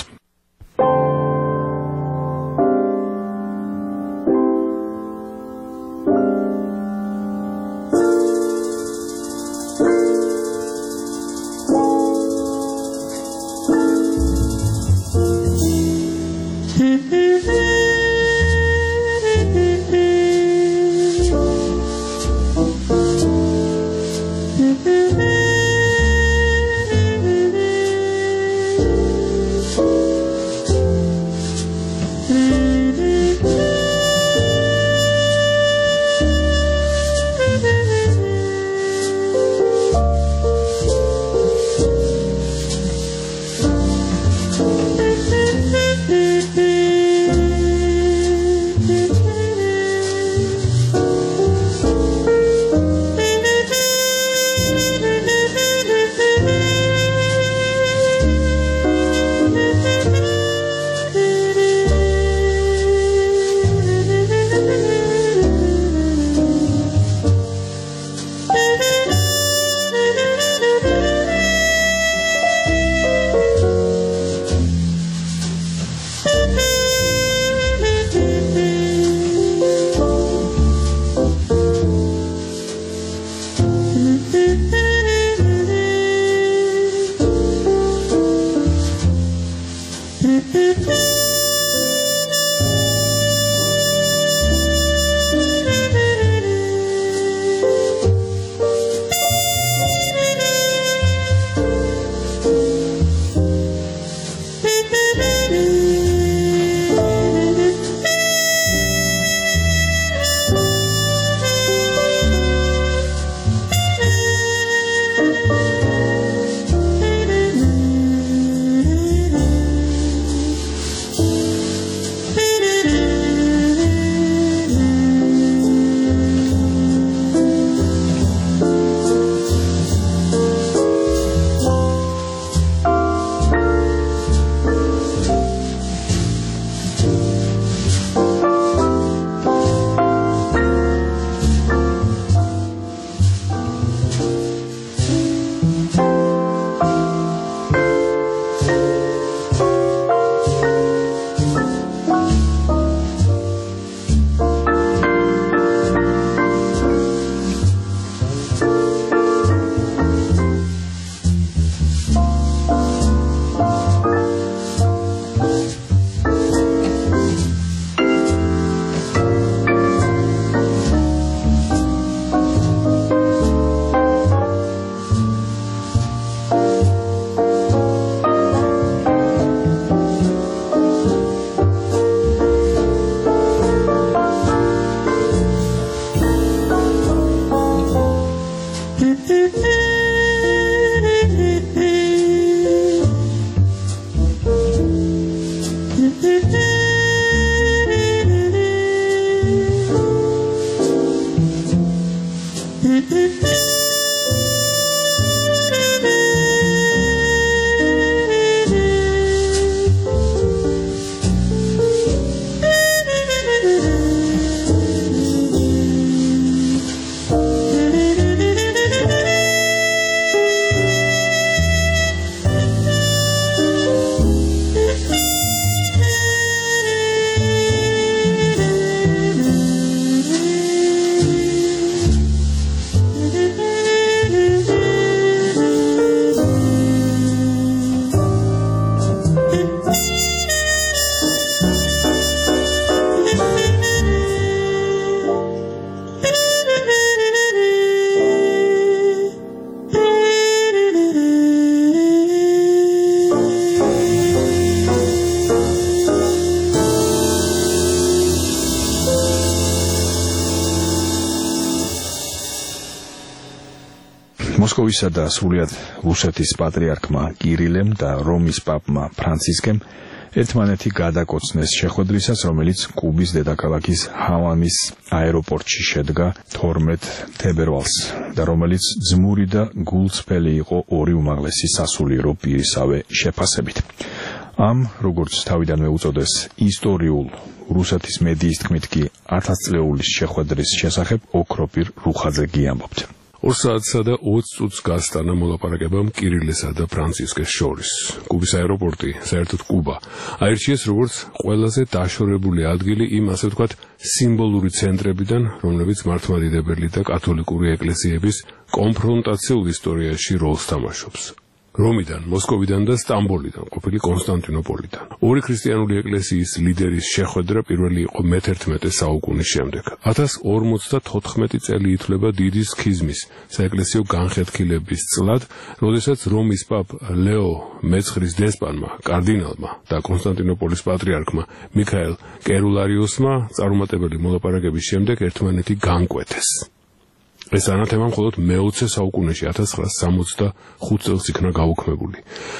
მოსკოვისა და სრულიად რუსეთის პატრიარქმა კირილემ და რომის პაპმა ფრანცისკემ ერთმანეთი გადაკოცნეს შეხვედრისას, რომელიც კუბის დედაქალაქის ჰავანის აეროპორტში შედგა 12 თებერვალს და რომელიც ძმური და გულწრფელი იყო ორი უმაღლესი სასულიერო პირისავე შეფასებით. ამ, როგორც თავიდანვე უწოდეს, ისტორიულ რუსეთის მედიის თქმით კი 1000 წლეულის შეხვედრის შესახებ ოქროპირ რუხაძე ამბობთ. 2 საათსა და 20 წუთს გასტანა მოლაპარაკებამ კირილესა და ფრანცისკეს შორის. კუბის აეროპორტი, საერთოდ კუბა, აირჩიეს როგორც ყველაზე დაშორებული ადგილი იმ, ასე ვთქვათ, სიმბოლური ცენტრებიდან, რომლებიც მართლმადიდებელი და კათოლიკური ეკლესიების კონფრონტაციულ ისტორიაში როლს თამაშობს. რომიდან, მოსკოვიდან და სტამბოლიდან, ყოფილი კონსტანტინოპოლიდან. ორი ქრისტიანული ეკლესიის ლიდერის შეხვედრა პირველი იყო მე-11 საუკუნის შემდეგ. 1054 წელი ითვლება დიდი სქიზმის, საეკლესიო განხეთქილების წლად, როდესაც რომის პაპ ლეო მე-9-ის დესპანმა, კარდინალმა და კონსტანტინოპოლის პატრიარქმა მიქაელ კერულარიოსმა წარუმატებელი მოლაპარაკების შემდეგ ერთმანეთი განკვეთეს. ეს ანათემა მხოლოდ მე-20 საუკუნეში 1965 წელს იქნა გაუქმებული.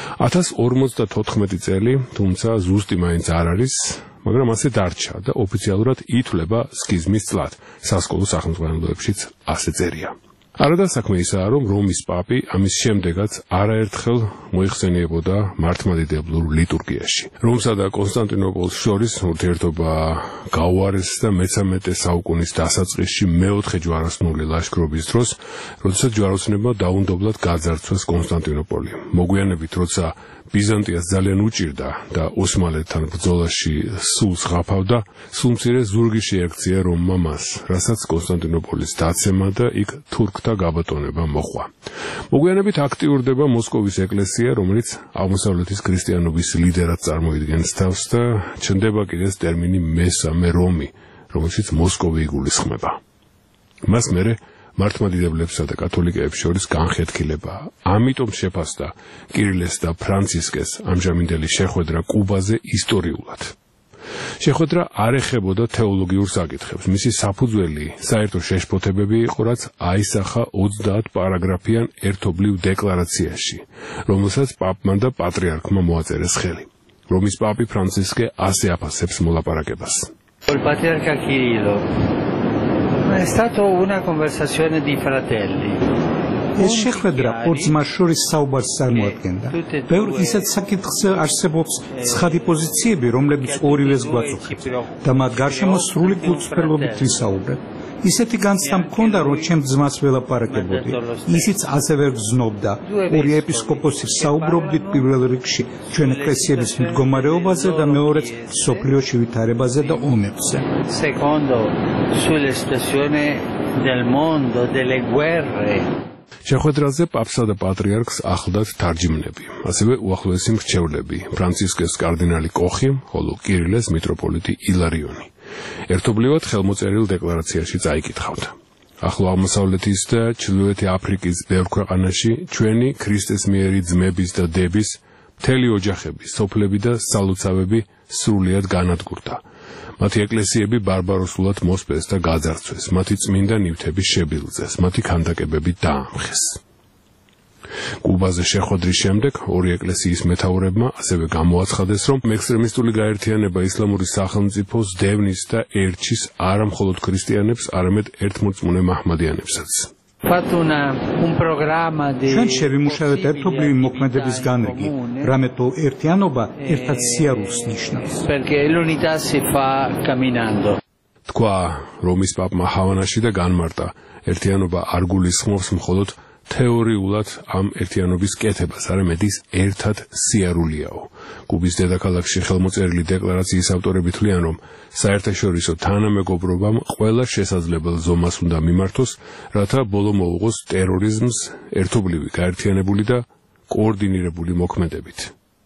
1054 წელი, თუმცა ზუსტი მაინც არ არის, მაგრამ ასე დარჩა და ოფიციალურად ითვლება სქიზმის წლად. სასკოლო სახელმძღვანელოებშიც ასე წერია. არადა საქმე ისაა, რომ რომის პაპი ამის შემდეგაც არაერთხელ მოიხსენიებოდა მართლმადიდებლურ ლიტურგიაში. რომსა და კონსტანტინოპოლს შორის ურთიერთობა გაუარეს და მე-13 საუკუნის დასაწყისში მე-4 ჯვაროსნული ლაშქრობის დროს, როდესაც ჯვაროსნებმა დაუნდობლად გაძარცვეს კონსტანტინოპოლი. მოგვიანებით, როცა ბიზანტიას ძალიან უჭირდა და ოსმალეთთან ბრძოლაში სულს ღაფავდა, სულ მცირე ზურგი შეაქცია რომმა მას, რასაც კონსტანტინოპოლის დაცემა და იქ თურქთა გაბატონება მოჰყვა. მოგვიანებით აქტიურდება მოსკოვის ეკლესია, რომელიც აღმოსავლეთის ქრისტიანობის ლიდერად წარმოიდგენს თავს და ჩნდება კიდეც ტერმინი მესამე რომი, რომელშიც მოსკოვი იგულისხმება. მას მერე მართლმადიდებლებსა და კათოლიკეებს შორის განხეთქილება. ამიტომ შეფასდა კირილეს და ფრანცისკეს ამჟამინდელი შეხვედრა კუბაზე ისტორიულად. შეხვედრა არ ეხებოდა თეოლოგიურ საკითხებს. მისი საფუძველი საერთო შეშფოთებები იყო, რაც აისახა 30 პარაგრაფიან ერთობლივ დეკლარაციაში, რომელსაც პაპმა და პატრიარქმა მოაწერეს ხელი. რომის პაპი ფრანცისკე ასე აფასებს მოლაპარაკებას. Patriarca Kirillo è stato una conversazione di fratelli. ეს შეხვედრა ორ ძმას შორის საუბარს წარმოადგენდა. ბევრ ისეთ საკითხზე არსებობს ცხადი პოზიციები, რომლებიც ორივეს გვაწუხებს და მათ გარშემო სრული გულწრფელობით ვისაუბრებ. ისეთი განცდა მქონდა, რომ ჩემ ძმას ველაპარაკებოდი. ისიც ასევე გრძნობდა. ორი ეპისკოპოსი საუბრობდით პირველ რიგში ჩვენ ეკლესიების მდგომარეობაზე და მეორეც სოფლიოში ვითარებაზე და ომებზე. Secondo sull'espressione del mondo, delle guerre. შეხვედრაზე პაპსა და პატრიარქს ახლდათ თარჯიმნები, ასევე უახლოესი მრჩევლები, ფრანცისკეს კარდინალი კოხი, ხოლო კირილეს მიტროპოლიტი ილარიონი. ერთობლივად ხელმოწერილ დეკლარაციაში წაიკითხავთ. ახლო აღმოსავლეთის და ჩრდილოეთი აფრიკის ბევრ ქვეყანაში ჩვენი ქრისტეს მიერი ძმების და დების, მთელი ოჯახები, სოფლები და სალოცავები სრულიად განადგურდა. მათი ეკლესიები ბარბაროსულად მოსპეს და გაძარცვეს, მათი წმინდა ნივთები შებილძეს, მათი ქანდაკებები დაამხეს. კუბაზე შეხვედრის შემდეგ ორი ეკლესიის მეთაურებმა ასევე გამოაცხადეს, რომ ექსტრემისტული გაერთიანება ისლამური სახელმწიფოს დევნის და ერჩის არა მხოლოდ ქრისტიანებს, არამედ ერთმორწმუნე მაჰმადიანებსაც. ჩვენ შევიმუშავეთ ერთობლივი მოქმედების განრიგი, რამე თუ ერთიანობა ერთად სიარულს ნიშნავს. თქვა რომის პაპმა ჰავანაში და განმარტა, ერთიანობა არ გულისხმობს მხოლოდ თეორიულად ამ ერთიანობის კეთებას, არამედ ის ერთად სიარულიაო. კუბის დედაქალაქში ხელმოწერილი დეკლარაციის ავტორები თვლიან, რომ საერთაშორისო თანამეგობრობამ ყველა შესაძლებელ ზომას უნდა მიმართოს, რათა ბოლო მოუღოს ტერორიზმს ერთობლივი, გაერთიანებული და კოორდინირებული მოქმედებით.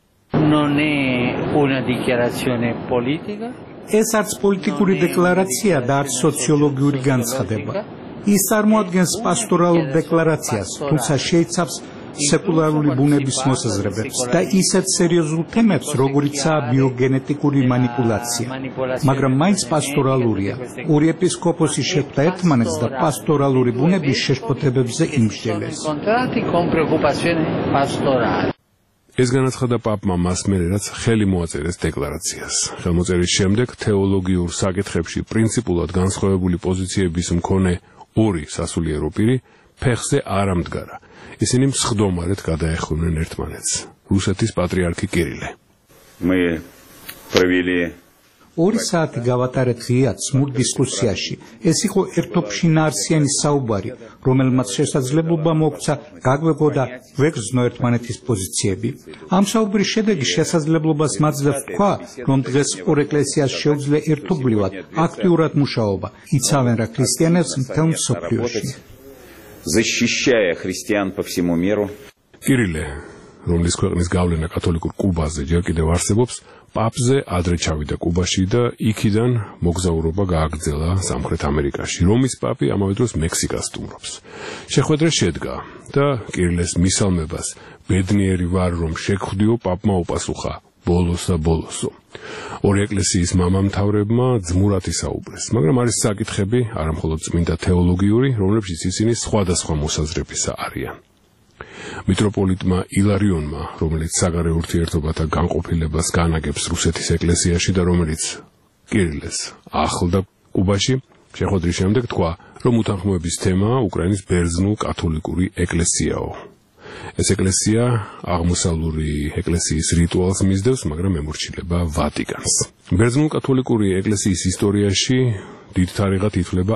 ეს არც პოლიტიკური დეკლარაცია და არც სოციოლოგიური განცხადება. ის წარმოადგენს პასტორალურ დეკლარაციას, თუმცა შეიცავს სეკულარული ბუნების მოსაზრებებს და ისეთ სერიოზულ თემებს, როგორიცაა ბიოგენეტიკური манипуляция. მაგრამ მაინც პასტორალურია. ორი ეპისკოპოსი შეხვდა ერთმანეთს და პასტორალური ბუნების შეშფოთებებზე იმსჯელეს. ეს განაცხადა პაპმა მას მერე, რაც ხელი მოაწერეს დეკლარაციას. ხელმოწერის შემდეგ თეოლოგიურ საკითხებში პრინციპულად განსხვავებული პოზიციების მქონე ორი სასულიერო პირი ფეხზე არ ამდგარა. ისინი მსხდომარედ გადაეხვნენ ერთმანეთს. რუსეთის პატრიარქი კირილე. Мы провели 2 საათი გავატარეთ ღიად სმულ დისკუსიაში. ეს იყო ერთობშინაარსიანი საუბარი, რომელმაც შესაძლებლობა მოგვცა გაგვეგო და ვეგრძნო ერთმანეთის პოზიციები. ამ საუბრის შედეგი შესაძლებლობას მაძლევს თქვა, რომ დღეს ორ ეკლესიას შეუძლია ერთობლივად, აქტიურად მუშაობა, იცავენ რა ქრისტიანებს მთელ მსოფლიოში. защищая христиан по всему миру. კირილე, რომლის ქვეყნის გავლენა კათოლიკურ კუბაზე ჯერ კიდევ არსებობს, პაპზე ადრე ჩავიდა კუბაში და იქიდან მოგზაურობა გააგრძელა სამხრეთ ამერიკაში. რომის პაპი ამავე დროს მექსიკას სტუმრობს. შეხვედრა შედგა და კირილეს მისალმებას ბედნიერი ვარ რომ შეგხვდიო პაპმა უპასუხა ბოლოსა ბოლოსო. ორი ეკლესიის მამამთავრებმა ძმურად ისაუბრეს, მაგრამ არის საკითხები, არა მხოლოდ წმინდა თეოლოგიური, რომლებშიც ისინი სხვადასხვა მოსაზრებისა არიან. მიტროპოლიტმა ილარიონმა, რომელიც საგარეო ურთიერთობათა განყოფილებას განაგებს რუსეთის ეკლესიაში და რომელიც კირილეს ახლდა კუბაში, შეხვედრის შემდეგ თქვა, რომ უთანხმოების თემა უკრაინის ბერძნულ-კათოლიკური ეკლესიაო. ეს ეკლესია აღმოსავლური ეკლესიის რიტუალს მისდევს, მაგრამ ემორჩილება ვატიკანს. ბერძნულ-კათოლიკური ეკლესიის ისტორიაში დიდ თარიღად ითვლება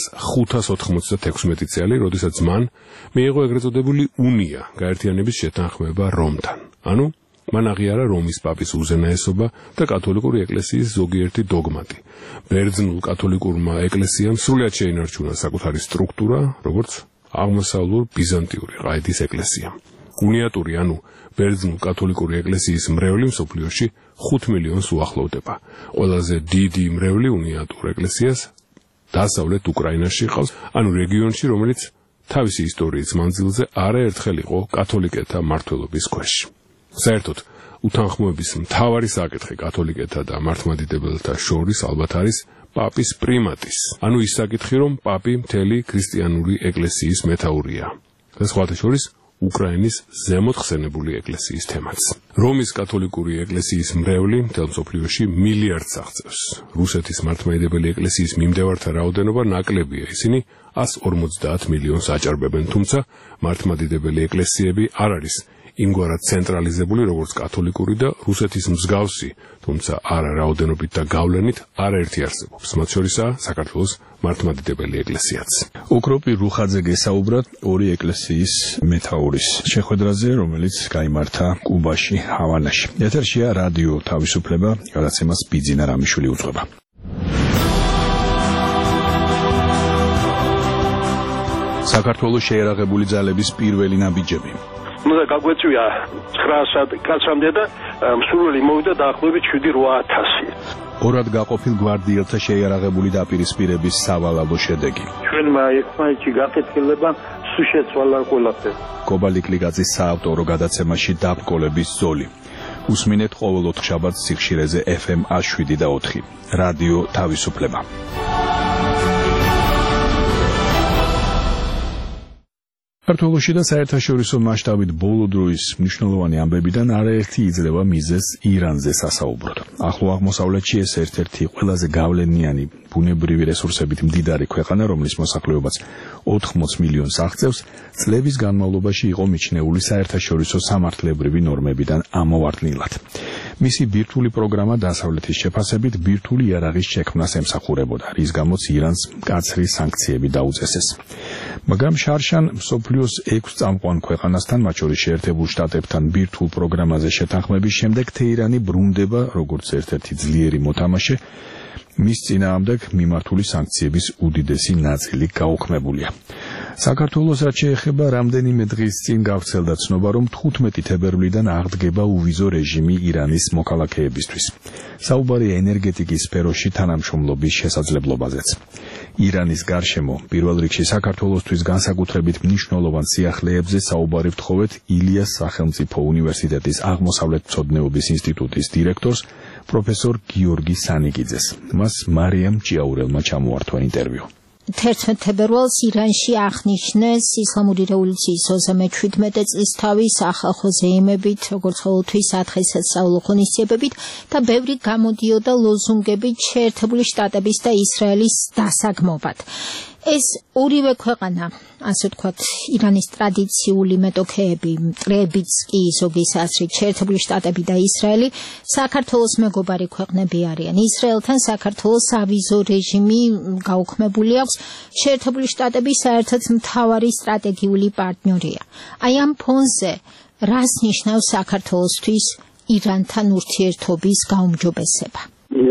1596 წელი, როდესაც მან მიიღო ეგრეთ წოდებული უნია, გაერთიანების შეთანხმება რომთან. ანუ მან აღიარა რომის პაპის უზენაესობა და კათოლიკური ეკლესიის ზოგიერთი დოგმატი. ბერძნულ-კათოლიკურმა ეკლესიამ სრულად შეინარჩუნა საკუთარი სტრუქტურა, როგორც აღმოსავლურ ბიზანტიური ყაიდის ეკლესია. უნიატური, ანუ ბერძნულ-კათოლიკური ეკლესიის მრევლი მსოფლიოში 5 მილიონს უახლოვდება. ყველაზე დიდი მრევლი უნიატურ ეკლესიას დასავლეთ უკრაინაში ყავს, ანუ რეგიონში, რომელიც თავისი ისტორიის მანძილზე არაერთხელ იყო კათოლიკეთა მმართველობის ქვეშ. საერთოდ უთანხმოების მთავარი საკითხი კათოლიკეთა და მართლმადიდებელთა შორის ალბათ არის პაპის პრიმატის, ანუ ის საკითხი, რომ პაპი მთელი ქრისტიანული ეკლესიის მეთაურია. და სხვათა შორის უკრაინის ზემოთ ხსენებული ეკლესიის თემაც. რომის კათოლიკური ეკლესიის მრევლი მთელ მსოფლიოში მილიარდს აღწევს. რუსეთის მართლმადიდებელი ეკლესიის მიმდევართა რაოდენობა ნაკლებია, ისინი 150 მილიონს აჭარბებენ, თუმცა მართლმადიდებელი ეკლესიები არ არის იმგვარად ცენტრალიზებული, როგორც კათოლიკური და რუსეთის მსგავსი, თუმცა არა რაოდენობით და გავლენით არაერთი არსებობს. მათ შორისაა საქართველოს მართლმადიდებელი ეკლესიაც. ოქროპი რუხაძე გესაუბრა ორი ეკლესიის მეთაურის შეხვედრაზე, რომელიც გაიმართა კუბაში, ჰავანაში. ეთერშია რადიო თავისუფლება, გადაცემას ბიძინა რამიშვილი უძღვება. საქართველოს შეერაღებული ძალების პირველი ნაბიჯები. უნდა გაგვეწვია 900 კაცამდე და მსურველი მოვიდა დაახლოებით 7-8000. ორად გაყოფილ გვარდიელთა შეიარაღებული დაპირისპირების სავალალო შედეგი. ჩვენმა ერთმანეთში გაკეთილება სულ შეცვალა ყველაფერი. კობალიკლიძის საავტორო გადაცემაში დაბკოლების ზოლი. უსმინეთ ყოველ 4 შაბათს სიხშირეზე FM 7 და 4. რადიო თავისუფლება. საქართველოში და საერთაშორისო მასშტაბით ბოლო დროის მნიშვნელოვანი ამბებიდან არაერთი იძლევა მიზეზს ირანზე სასაუბროდ. ახლო აღმოსავლეთში ეს ერთ-ერთი ყველაზე გავლენიანი ბუნებრივი რესურსებით მდიდარი ქვეყანა, რომლის მოსახლეობაც 80 მილიონს აღწევს, წლების განმავლობაში იყო მიჩნეული საერთაშორისო სამართლებრივი ნორმებიდან ამოვარდნილად. მისი ბირთვული პროგრამა დასავლეთის შეფასებით ბირთვული იარაღის შექმნას ემსახურებოდა, რის გამოც ირანს მკაცრი სანქციები დაუწესეს. მაგრამ შარშან მსოფლიოს 6 წამყვან ქვეყანასთან, მათ შორის შეერთებულ შტატებთან ბირთვულ პროგრამაზე შეთანხმების შემდეგ თეირანი ბრუნდება როგორც ერთ-ერთი ძლიერი მოთამაშე, მის წინააღმდეგ მიმართული სანქციების უდიდესი ნაწილი გაუქმებულია. საქართველოს რაც შეეხება რამდენიმე დღის წინ გავრცელდა ცნობა, რომ 15 თებერვლიდან აღდგება უვიზო რეჟიმი ირანის მოქალაქეებისთვის. საუბარია ენერგეტიკის სფეროში თანამშრომლობის შესაძლებლობაზეც. ირანის გარშემო პირველ რიგში საქართველოსთვის განსაკუთრებით მნიშვნელოვან სიახლეებზე საუბარი ვთხოვეთ ილიას სახელმწიფო უნივერსიტეტის აღმოსავლეთმცოდნეობის ინსტიტუტის დირექტორს პროფესორ გიორგი სანიგიძეს. მას მარიამ ჭიაურელმა ჩამოართვა ინტერვიუ. 11 თებერვალს ირანში აღნიშნეს ისლამური რევოლუციის 37 წლის თავის ახალ ზეიმებით, როგორც ყოველთვის სათხესასწაულო ღონისძიებებით და ბევრი გამოდიოდა ლოზუნგებით შეერთებული შტატების და ისრაელის დასაგმობად. ეს ორივე ქვეყანა, ასე ვთქვათ, ირანის ტრადიციული მეტოქეები, მტრებიც კი ზოგის აზრით შეერთებული შტატები და ისრაელი საქართველოს მეგობარი ქვეყნები არიან. ისრაელთან საქართველოს ავიზო რეჟიმი გაუქმებული აქვს. შეერთებული შტატები საერთოდ მთავარი სტრატეგიული პარტნიორია. აი ამ ფონზე რას ნიშნავს საქართველოსთვის ირანთან ურთიერთობის გაუმჯობესება?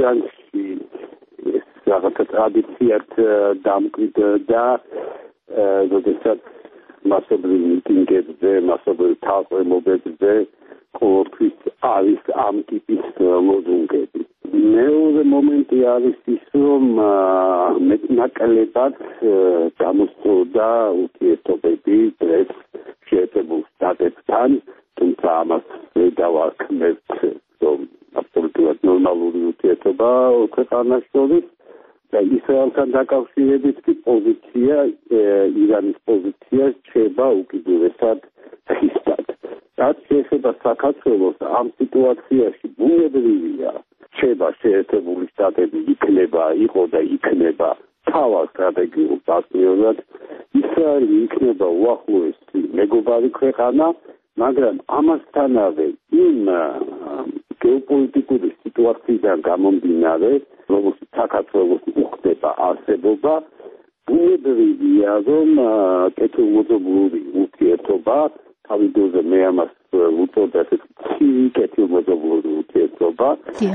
რაღაცა ტრადიციად დამკვიდრდა, როდესაც მასობრივ მიტინგებზე, მასობრივ თაყვანობებზე ყოველთვის არის ამ ტიპის ლოზუნგები. მეორე მომენტი არის ის, რომ მეტნაკლებად გამოსწორდა ურთიერთობები დღეს შეერთებულ შტატებთან, თუმცა ამას ვერ დავარქმევთ, რომ აბსოლუტურად ნორმალური ურთიერთობა ქვეყანას შორის. და ისრაელთან დაკავშირებით კი პოზიცია, ირანის პოზიცია რჩება უკიდურესად ხისტად. რაც შეეხება საქართველოს ამ სიტუაციაში ბუნებრივია, რჩება შეერთებული შტატები იყო და იქნება თავად სტრატეგიულ პარტნიორად, ისრაელი იქნება უახლოესი მეგობარი ქვეყანა, მაგრამ ამასთანავე იმ გეოპოლიტიკური სიტუაციიდან გამომდინარე, რომელშიც საქართველოს უხდება არსებობა, ბუნებრივია, რომ კეთილმოძღვრული ურთიერთობა, თავის დროზე მე ამას ვუწოდებ ცივი კეთილმოძღვრული ურთიერთობა,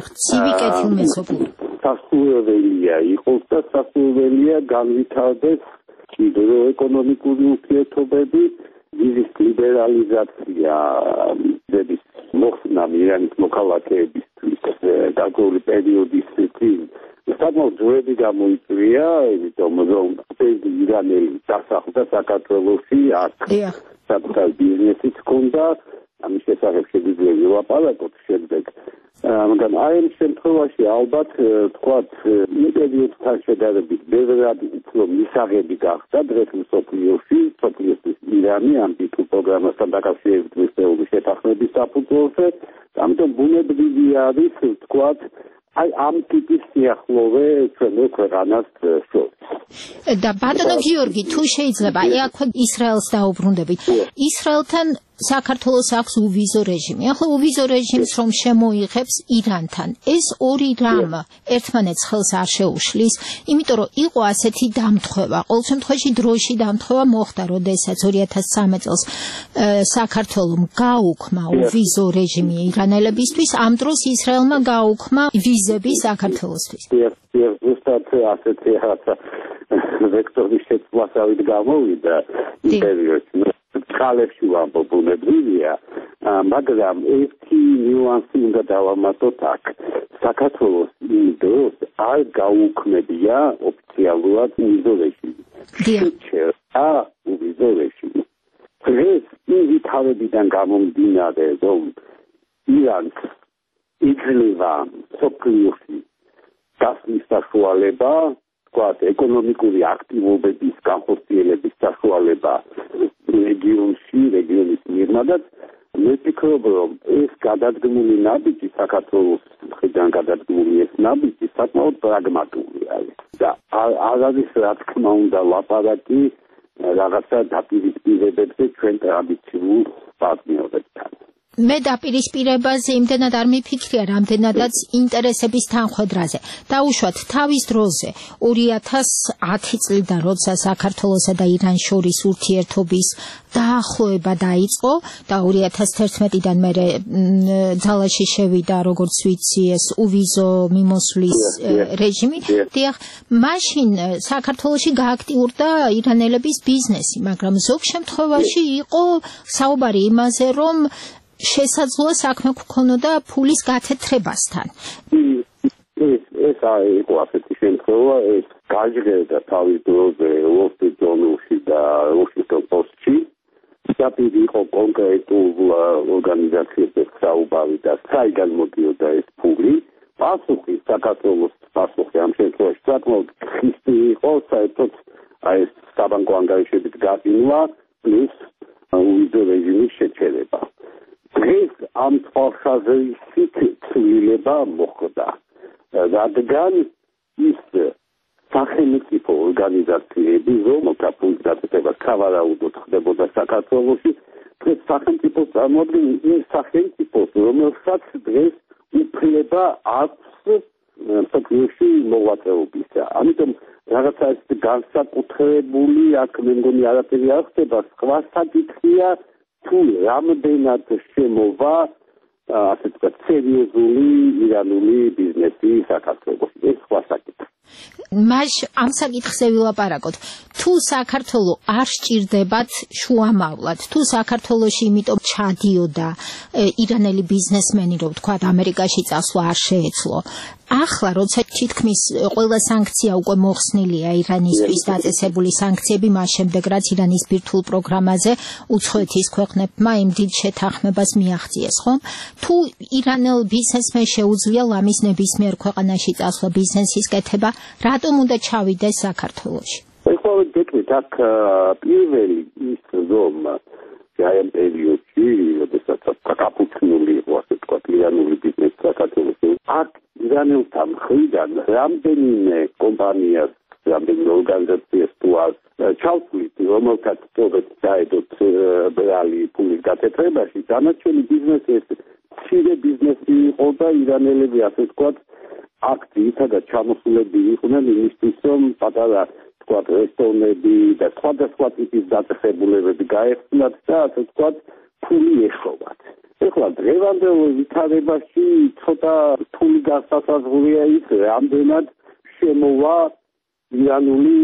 სასურველია იყოს და სასურველია განვითარდეს კიდევ ეკონომიკური ურთიერთობები, ვიზის ლიბერალიზაცია, ვიზების მოხსნა ირანის მოქალაქეებისთვის გარკვეული პერიოდის წინ საკმაოდ ძველი გამოიწვია, იმიტომ რომ ირანელი დასახლდა საქართველოში, აქ საკუთარ ბიზნესიც ჰქონდა, ამის შესახებ შეგვიძლია ვილაპარაკოთ შემდეგ. მაგრამ აი ამ შემთხვევაში ალბათ თქვათ პერიოდთან შედარებით ბევრად უფრო მისაღები გახდა დღეს მსოფლიოში ირანი ამ ტიპის პროგრამასთან დაკავშირებით მისეული შეთანხმების საფუძველზე, ამიტომ ბუნებრივი არის თქვათ აი ამ ტიპის სიახლოვე ჩვენ ქვეყანას შორის. და ბატონო გიორგი, თუ შეიძლება, აქ ისრაელს დაუბრუნდებით. ისრაელთან საქართველოს აქვს უვიზო რეჟიმი. ახლა უვიზო რეჟიმს რომ შემოიღებს ირანთან, ეს ორი რამ ერთმანეთს ხელს არ შეუშლის, იმიტომ რომ იყო ასეთი დამთხევა. ყოველ შემთხვევაში დროში დამთხევა მოხდა, როდესაც 2013 წელს საქართველომ გაუქმა უვიზო რეჟიმი ირანელებისთვის, ამ დროს ისრაელმა გაუქმა ვიზები საქართველოსთვის. ზუსტად ასეთი ვექტორის შეცვლასავით გამოვიდა იმ პერიოდში. წყალებში ვამბობ ბუნებრივია, მაგრამ ერთი ნიუანსი უნდა დავამატოთ აქ. საქართველოს იმ დროს არ გაუქმებია ოფიციალურად უვიზო რეჟიმი. შეჩერდა უვიზო რეჟიმი. დღეს იმ ვითარებიდან გამომდინარე, რომ ირანს იძლევა მსოფლიოში დასვლის საშუალება, თქვათ, ეკონომიკური აქტივობების განხორციელების საშუალება რეგიონის მიღმადაც, მე ვფიქრობ, რომ ეს გადადგმული ნაბიჯი საქართველოს მხრიდან გადადგმული ეს ნაბიჯი საკმაოდ პრაგმატული არის და არ არის რა თქმა უნდა ლაპარაკი რაღაცა დაპირისპირებებზე ჩვენ ტრადიციულ პარტნიორებთან. მე დაპირისპირებაზე იმდენად არ მიფიქრია, რამდენადაც ინტერესების თანხვედრაზე. დაუშვათ თავის დროზე 2010 წლიდან, როცა საქართველოსა და ირანს შორის ურთიერთობის დაახლოება დაიწყო და 2011-დან მერე ძალაში შევიდა, როგორც ვიცი, ეს უვიზო მიმოსვლის რეჟიმი. დიახ, მაშინ საქართველოში გააქტიურდა ირანელების ბიზნესი, მაგრამ ზოგ შემთხვევაში იყო საუბარი იმაზე, რომ შესაძლოა საქმე გქონოდა ფულის გათეთრებასთან. ეს იყო ასეთი შემთხვევა, ეს გაჟღერდა თავის დროზე Wall Street Journal-ში და Washington Post-ში. დაპირი იყო კონკრეტულ ორგანიზაციებზე საუბარი და საიდან მოდიოდა ეს ფული. პასუხი საქართველოს პასუხი ამ შემთხვევაში საკმაოდ ხისტი იყო, საერთოდ ეს საბანკო ანგარიშებით გაწინვა პლუს უვიზო რეჟიმის შეჩერება. დღეს ამ თვალსაზრისით ცვლილება მოხდა, რადგან ის სახელმწიფო ორგანიზაციები, რომელთა ფულის გაწევა სავარაუდოდ ხდებოდა საქართველოში, დღეს სახელმწიფო წარმოადგენს იმ სახელმწიფოს, რომელსაც დღეს უფლება აქვს მსოფლიოში მოღვაწეობისა. ამიტომ რაღაცა ეს განსაკუთრებული აქ მე მგონი არაფერი არ ხდება, სხვა საკითხია თუ რამდენად შემოვა ასე ვთქვათ სერიოზული ირანული ბიზნესი საქართველოში. ეს სხვა საკითხი. მას ამ საკითხზე ვილაპარაკოთ. თუ საქართველოს არ სჭირდებათ შუამავლად, თუ საქართველოში იმიტომ ჩადიოდა ირანელი ბიზნესმენი, რომ ვთქვათ, ამერიკაში წასვლა არ შეეძლო. ახლა როცა თითქმის ყველა სანქცია უკვე მოხსნილია ირანისთვის დაწესებული სანქციები მას შემდეგ რაც ირანის ბირთვულ პროგრამაზე უცხოეთის ქვეყნებმა იმ დიდ შეთანხმებას მიაღწიეს, ხომ? თუ ირანელ ბიზნესმენს შეუძლია ლამის ნებისმიერ ქვეყანაში წასვლა ბიზნესის კეთება, რატომ უნდა ჩავიდეს საქართველოში? ეხლა გეტყვით აქ პირველი ის რომ ამ პერიოდში, როდესაც საკაფუცნული იყო ასე ვთქვათ ირანული ბიზნესი საქართველოში, აქ ირანელთა მხრიდან რამდენიმე კომპანიას, რამდენიმე ორგანიზაციას თუ აქვს ჩავთვლით, რომელთაც სწორედ დაედოთ ბრალი ფულის გატეტრებაში, დანარჩენი ბიზნესი ეს მცირე ბიზნესი იყო და ირანელები ასე ვთქვათ აქ ძირითადად ჩამოსულები იყვნენ იმისთვის, რომ პატარა ვთქვათ რესტორნები და სხვადასხვა ტიპის დაწესებულებები გაეხსნათ და ასე ვთქვათ ფული ეშოვათ. ეხლა დღევანდელ ვითარებაში ცოტა რთული გასასაზღვრია ის, რამდენად შემოვა ირანული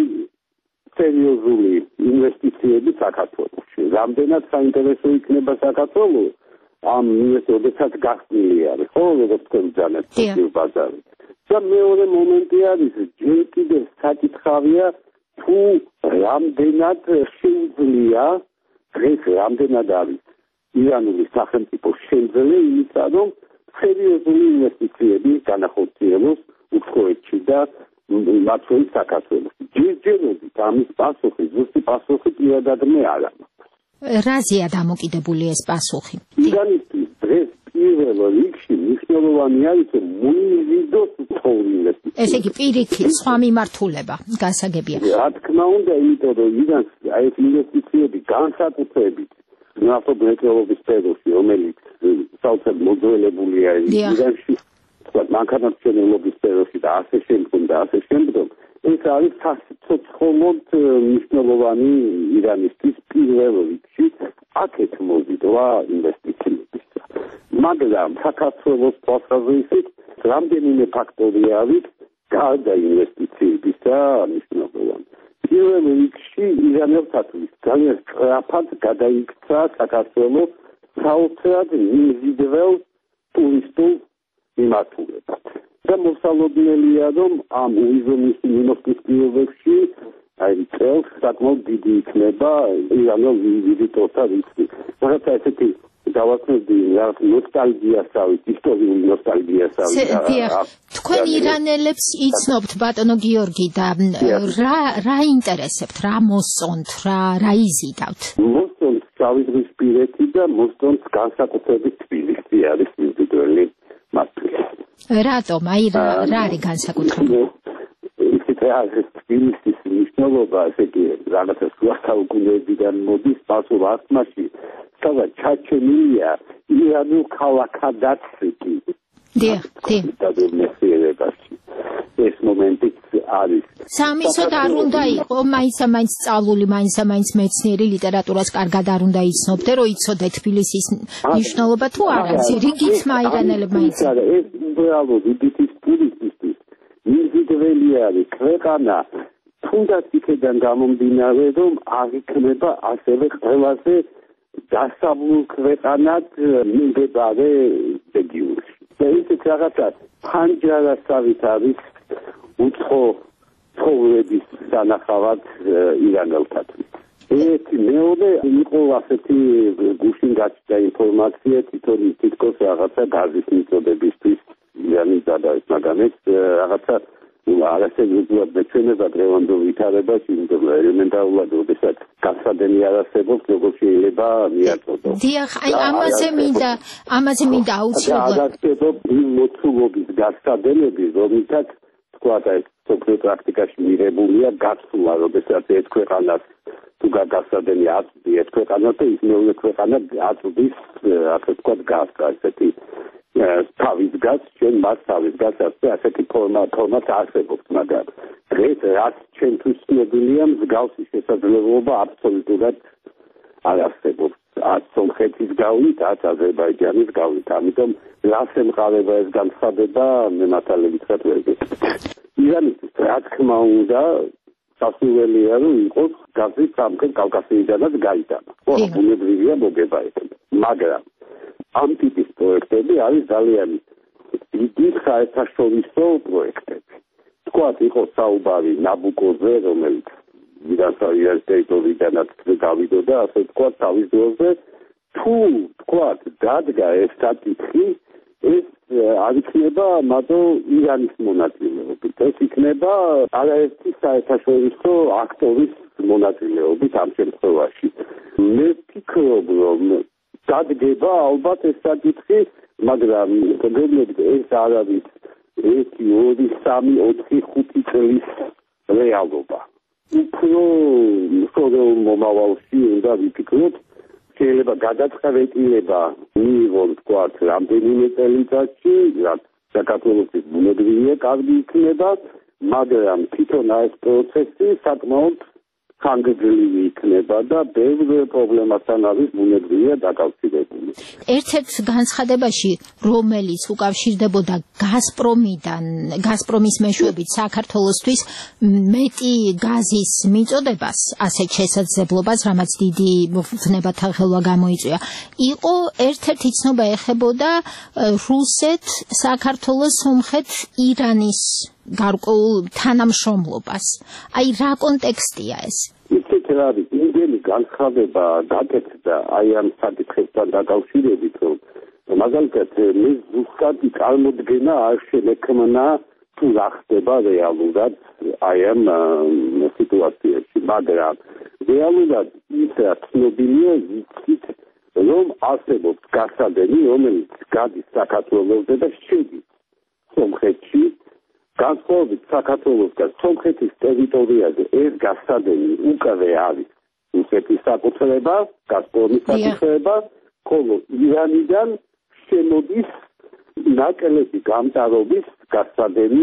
სერიოზული ინვესტიციები საქართველოში. რამდენად საინტერესო იქნება საქართველოს ამ ინვესტორებსაც გახსნილი არის, ხო, როგორც თქვენ ძანეთ ბაზარი. და მეორე მომენტი არის, ჯერ კიდევ საკითხავია, თუ რამდენად შეუძლია დღეს რამდენად არის ირანული სახელმწიფო შემძლე იმისა, რომ სერიოზული ინვესტიციები განახორციელოს უცხოეთში და მათ შორის საქართველოში. ჯერჯერობით ამის პასუხი, ზუსტი პასუხი პირადად მე არ ამაქვს. რაზეა დამოკიდებული ეს პასუხი? ირანისთვის დღეს პირველ რიგში მნიშვნელოვანი არის, რომ მოიზიდოს უცხოური. ესე იგი პირიქით სხვა მიმართულება გასაგებია. რა თქმა უნდა, იმიტომ რომ ირანს ეს ინვესტიციები განსაკუთრებით ნავთობმეტყველობის სფეროში, რომელიც საოცრად მოძველებულია ირანში, თქვა მანქანათმშენებლობის სფეროში და ასე შემდგომ, ეს არის საცოცხლოდ მნიშვნელოვანი ირანისთვის პირველ რიგში აქეთ მოზიდვა ინვესტიციებისა. მაგრამ საქართველოს თვალსაზრისით რამდენიმე ფაქტორი არის გარდა ინვესტიციებისა მნიშვნელოვანი. პირველ რიგში ირანელთათვის ძალიან სწრაფად გადაიქცა საქართველოს საოცრად მიმზიდველ ტურისტულ მიმართულებად. და მოსალოდნელია, რომ ამ უიზომის მიმოხილვებში აი წელს საკმაოდ დიდი იქნება ირანელ ვიზიტორთა რიცხვი. რაღაც ესეთი დავაკვირდი რა ნოსტალგიასავით, ისტორიული ნოსტალგიასავით. თქვენ ირანელებს იცნობთ ბატონო გიორგი და რა ინტერესებთ, რა მოსწონთ, რა იზიდავთ? მოსწონთ შავიზღვისპირეთი და მოსწონთ განსაკუთრებით თბილისი არის ინდივიდუალური მართლი. რატომ? აი რა არის განსაკუთრებული? ისეთ არის თბილისის მნიშვნელობა, ესე იგი რაღაცა საუკუნეებიდან მოდის პასუხ ასმაში, სადაც ჩაჩენილია ირანულ ქალაქადაც კი. დიახ. ეს მომენტიც არის. სამისოდ არ უნდა იყო მაინც სწავლული, მაინც მეცნიერი ლიტერატურას კარგად არ უნდა იცნობდე, რომ იცოდე თბილისის მნიშვნელობა თუ არა, რიგით მაირანელებმა იცოდა. ეს უბრალოდ უდიდის ტურისტისთვის მიმზიდველი არის ქვეყანა, თუნდაც იქიდან გამომდინარე, რომ არ იქნება ასევე ყველაზე დასავლურ ქვეყანად მიმდებარე რეგიონში. და ისეთ რაღაცა ფანჯარასავით არის უცხო ცხოვრების სანახავად ირანელთან. ერთი მეორე იყო ასეთი გუშინ გაჩნდა ინფორმაცია თითქოს რაღაცა გაზის მიწოდებისთვის ირანის დადავის, მაგრამ ეს რაღაცა არასერიოზულად მეჩვენება დღევანდელ ვითარებაში, იმიტომ რომ ელემენტარულად როდესაც გასადენი არ არსებობს, როგორ შეიძლება მიაწოდოს. დიახ, აი ამაზე მინდა აუცილებლად. არასდროს იმ მოცულობის გასადენები, რომლითაც თქვა ეს სოფლიო პრაქტიკაში მიღებულია გაცვლა, როდესაც ერთ ქვეყანას თუ გასადენი აწვდი ერთ ქვეყანას და ის მეორე ქვეყანა აწვდის, ასე ვთქვათ, გასა, ესეთი თავის გას, ჩვენ მას თავის გას ასეთი ფორმატ არსებობს, მაგრამ დღეს რაც ჩვენთვის ცნობილია, მსგავსი შესაძლებლობა აბსოლუტურად არ არსებობს. ათ სომხეთის გავლით, ათ აზერბაიჯანის გავლით. ამიტომ რას ემყარება ეს განცხადება, მე მართალებით ვერ გეტყვით. ირანისთვის რა თქმა უნდა სასურველია რომ იყოს გაზი სამხრეთ კავკასიიდანაც გაიტანა. ხო, ბუნებრივია მოგება ეს. მაგრამ ამ ტიპის პროექტები არის ძალიან დიდი საერთაშორისო პროექტები. თქვათ, იყო საუბარი ნაბუკოზე, რომელიც ირანის ტერიტორიიდანაც გავიდოდა, ასე ვთქვათ, თავის დროზე. თუ თქვათ, დადგა ეს საკითხი, ეს არ იქნება მარტო ირანის მონაწილეობით. ეს იქნება არაერთი საერთაშორისო აქტორის მონაწილეობით ამ შემთხვევაში. მე ვფიქრობ, რომ დადგება ალბათ ეს საკითხი, მაგრამ გეგმებით ეს არ არის 1, 2, 3, 4, 5 წლის რეალობა. უფრო მსოფლიო მომავალში უნდა ვიფიქროთ, შეიძლება გადაწყვეტილება მიიღონ თქვათ რამდენიმე წელიწადში, რაც საქართველოს ბუნებრივია კარგი იქნება, მაგრამ თვითონ ეს პროცესი საკმაოდ ხანგრძლივი იქნება და ბევრ პრობლემასთან არის ბუნებრივია დაკავშირებული. ერთ-ერთ განცხადებაში, რომელიც უკავშირდებოდა გაზპრომის მეშვეობით საქართველოსთვის მეტი გაზის მიწოდებას, ასეთ შესაძლებლობას, რამაც დიდი ხნებათა ხელვა გამოიწვია, იყო ერთ-ერთი ცნობა ეხებოდა რუსეთ, საქართველოს, სომხეთ, ირანის გარკვეულ თანამშრომლობას. აი რა კონტექსტია ეს? ისეთ რა არის, იმდენი განცხადება გაკეთდა აი ამ საკითხებთან დაკავშირებით, რომ მაგალითად მე ზუსტად წარმოდგენა არ შემექმნა თუ რა ხდება რეალურად აი ამ სიტუაციაში, მაგრამ რეალურად ის ცნობილია ვიცით, რომ არსებობს გასადენი, რომელიც გადის საქართველოსზე და შედის სომხეთში. განსხვავებით საქართველოსგან სომხეთის ტერიტორიაზე ეს გასადენი უკვე არის რუსეთის საკუთრება, გაზპრომის საკუთრება, ხოლო ირანიდან შემოდის ნაკლები გამტარობის გასადენი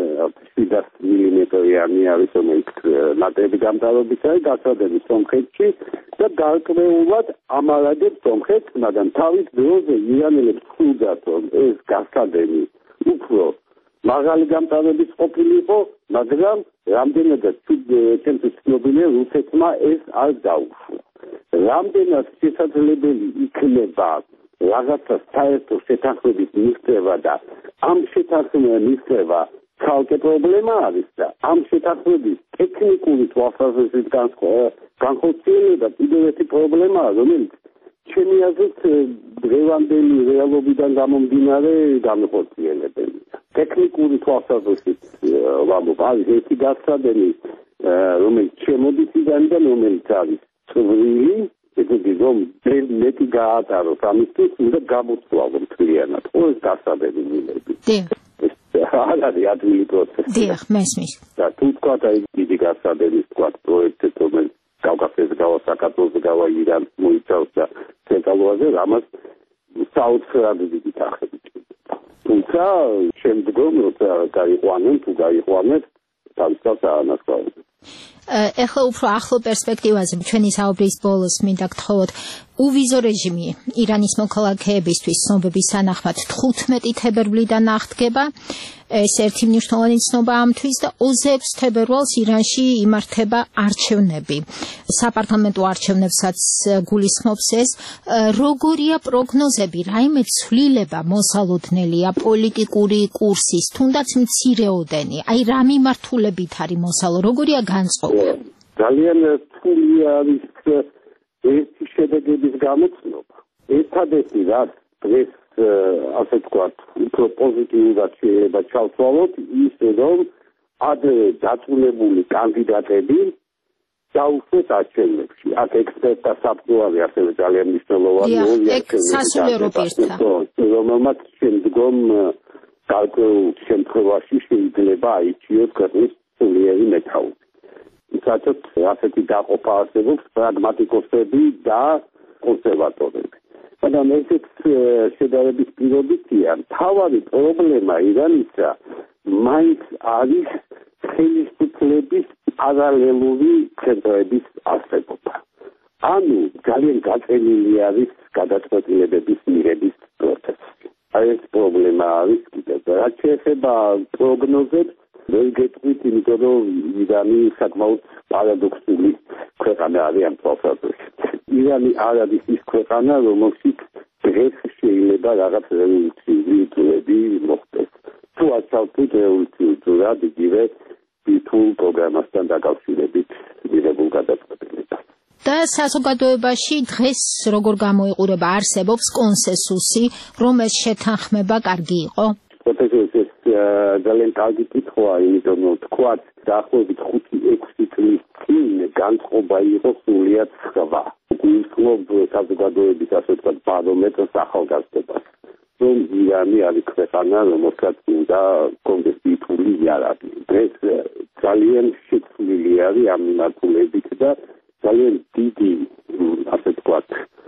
700 მმ-იანი არის, რომელიც ნაკლები გამტარობის არის გასადენი სომხეთში და გარკვეულად ამარაგებს სომხეთს, მაგრამ თავის დროზე ირანელებს ხვდათ, რომ ეს გასადენი უფრო მაღალი გამტარების ყოფილიყო, მაგრამ რამდენადაც ჩემთვის ცნობილია, რუსეთმა ეს არ დაუშვა. რამდენად შესაძლებელი იქნება რაღაცა საერთო შეთანხმების მიღწევა და ამ შეთანხმების მიღწევა ცალკე პრობლემა არის და ამ შეთანხმების ტექნიკური თვალსაზრისით განხორციელება კიდევ ერთი პრობლემაა, რომელიც ჩემი აზრით დღევანდელი რეალობიდან გამომდინარე განხორციელებელია. ტექნიკური თვალსაზრისით ვამბობ, არის ერთი გასადენი, რომელიც შემოდის ირანიდან, რომელიც არის წვრილი, ესეთი რომ მეტი გაატაროს ამისთვის, უნდა გამოცვალონ მთლიანად. ეს გასადენი მილები. ეს არ არის ადვილი პროცესი. დიახ, მესმის. და თუ თქვათ აი დიდი გასადენის თქვათ პროექტი, რომელიც კავკასიაზე გავა, საქართველოს გავა, ირანს მოიცავს და ცენტრალურაზე, ამას საოცრად დიდი თანხები ჭირდება. თუმცა შემდგომ როცა გაიყვანენ, თუ გაიყვანეს, თავისთავად აანაცვლავებენ. ეხლა უფრო ახლო პერსპექტივაზე ჩვენი საუბრის ბოლოს მინდა გთხოვოთ, უვიზო რეჟიმი ირანის მოქალაქეებისთვის ცნობების თანახმად 15 თებერვლიდან აღდგება. ეს ერთი მნიშვნელოვანი ცნობა ამთვის და 26 თებერვალს ირანში იმართება არჩევნები. საპარლამენტო არჩევნებსაც გულისხმობს ეს. როგორია პროგნოზები, რაიმე ცვლილება მოსალოდნელია პოლიტიკური კურსის, თუნდაც მცირეოდენი, აი რა მიმართულებით არის მოსალო, როგორია განწყობა? ძალიან რთული არის ერთი შედეგების გამოცნობა. ერთადერთი რაც დღეს ასე ვთქვათ, უფრო პოზიტიურად შეიძლება ჩავთვალოთ ის, რომ ადრე დაწუნებული კანდიდატები დაუშვეს არჩევნებში. აქ ექსპერტთა საბჭო არის ასევე ძალიან მნიშვნელოვანი რომელმაც შემდგომ გარკვეულ შემთხვევაში შეიძლება აიჩიოს ქვეყნის სულიერი მეთაური. საერთოდ ასეთი დაყოფა არსებობს პრაგმატიკოსები და კონსერვატორები. მაგრამ ესეც შედარების პირობითია. მთავარი პრობლემა ირანისა მაინც არის ხელისუფლების პარალელური ცენტრების არსებობა. ანუ ძალიან გაწენილი არის გადაწყვეტილებების მიღების პროცესი. აი ეს პრობლემა არის კიდევ. რაც შეეხება პროგნოზებს, ვერ გეტყვით, იმიტომ რომ ირანი საკმაოდ პარადოქსული ქვეყანა არის ამ თვალსაზრისით. ირანი არ არის ის ქვეყანა, რომელშიც დღეს შეიძლება რაღაც რევოლუციური ძალები მოხდეს. თუ ახალწლად რევოლუციურად იგივე ბირთვულ პროგრამასთან დაკავშირებით მიღებულ გადაწყვეტილებას. და საზოგადოებაში დღეს როგორ გამოიყურება, არსებობს კონსენსუსი, რომ ეს შეთანხმება კარგი იყო? პროფესორ, ძალიან კარგი კითხვაა, იმიტომ რომ თქვა დაახლოებით 5-6 წლის წინ განწყობა იყო სრულიად სხვა. გულისხმობ საზოგადოების ასე ვთქვათ ბარომეტრს ახალგაზრდობას. რომ ირანი არის ქვეყანა, რომელსაც უნდა კონდეს ბირთვული იარაღი. დღეს ძალიან შეცვლილი არის ამ მიმართულებით და ძალიან დიდი ასე ვთქვათ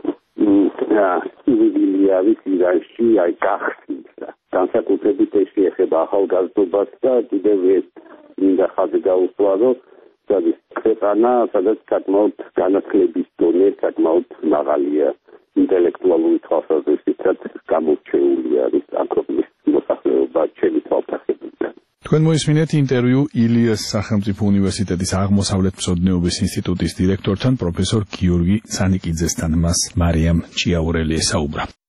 სივილი არის ირანში, აი გახსნილი. განსაკუთრებით ეს შეეხება ახალგაზრდობას და კიდევ ეს მინდა ხაზი გაუსვა, რომ ეს ქვეყანა, სადაც საკმაოდ განათლების დონე საკმაოდ მაღალია, ინტელექტუალური თვალსაზრისითაც გამორჩეული არის ამ ქვეყნის მოსახლეობა ჩემი თვალსაზრისით. თქვენ მოისმინეთ ინტერვიუ ილიას სახელმწიფო უნივერსიტეტის აღმოსავლეთმცოდნეობის ინსტიტუტის დირექტორთან პროფესორ გიორგი სანიკიძესთან. მას მარიამ ჭიაურელი ესაუბრა.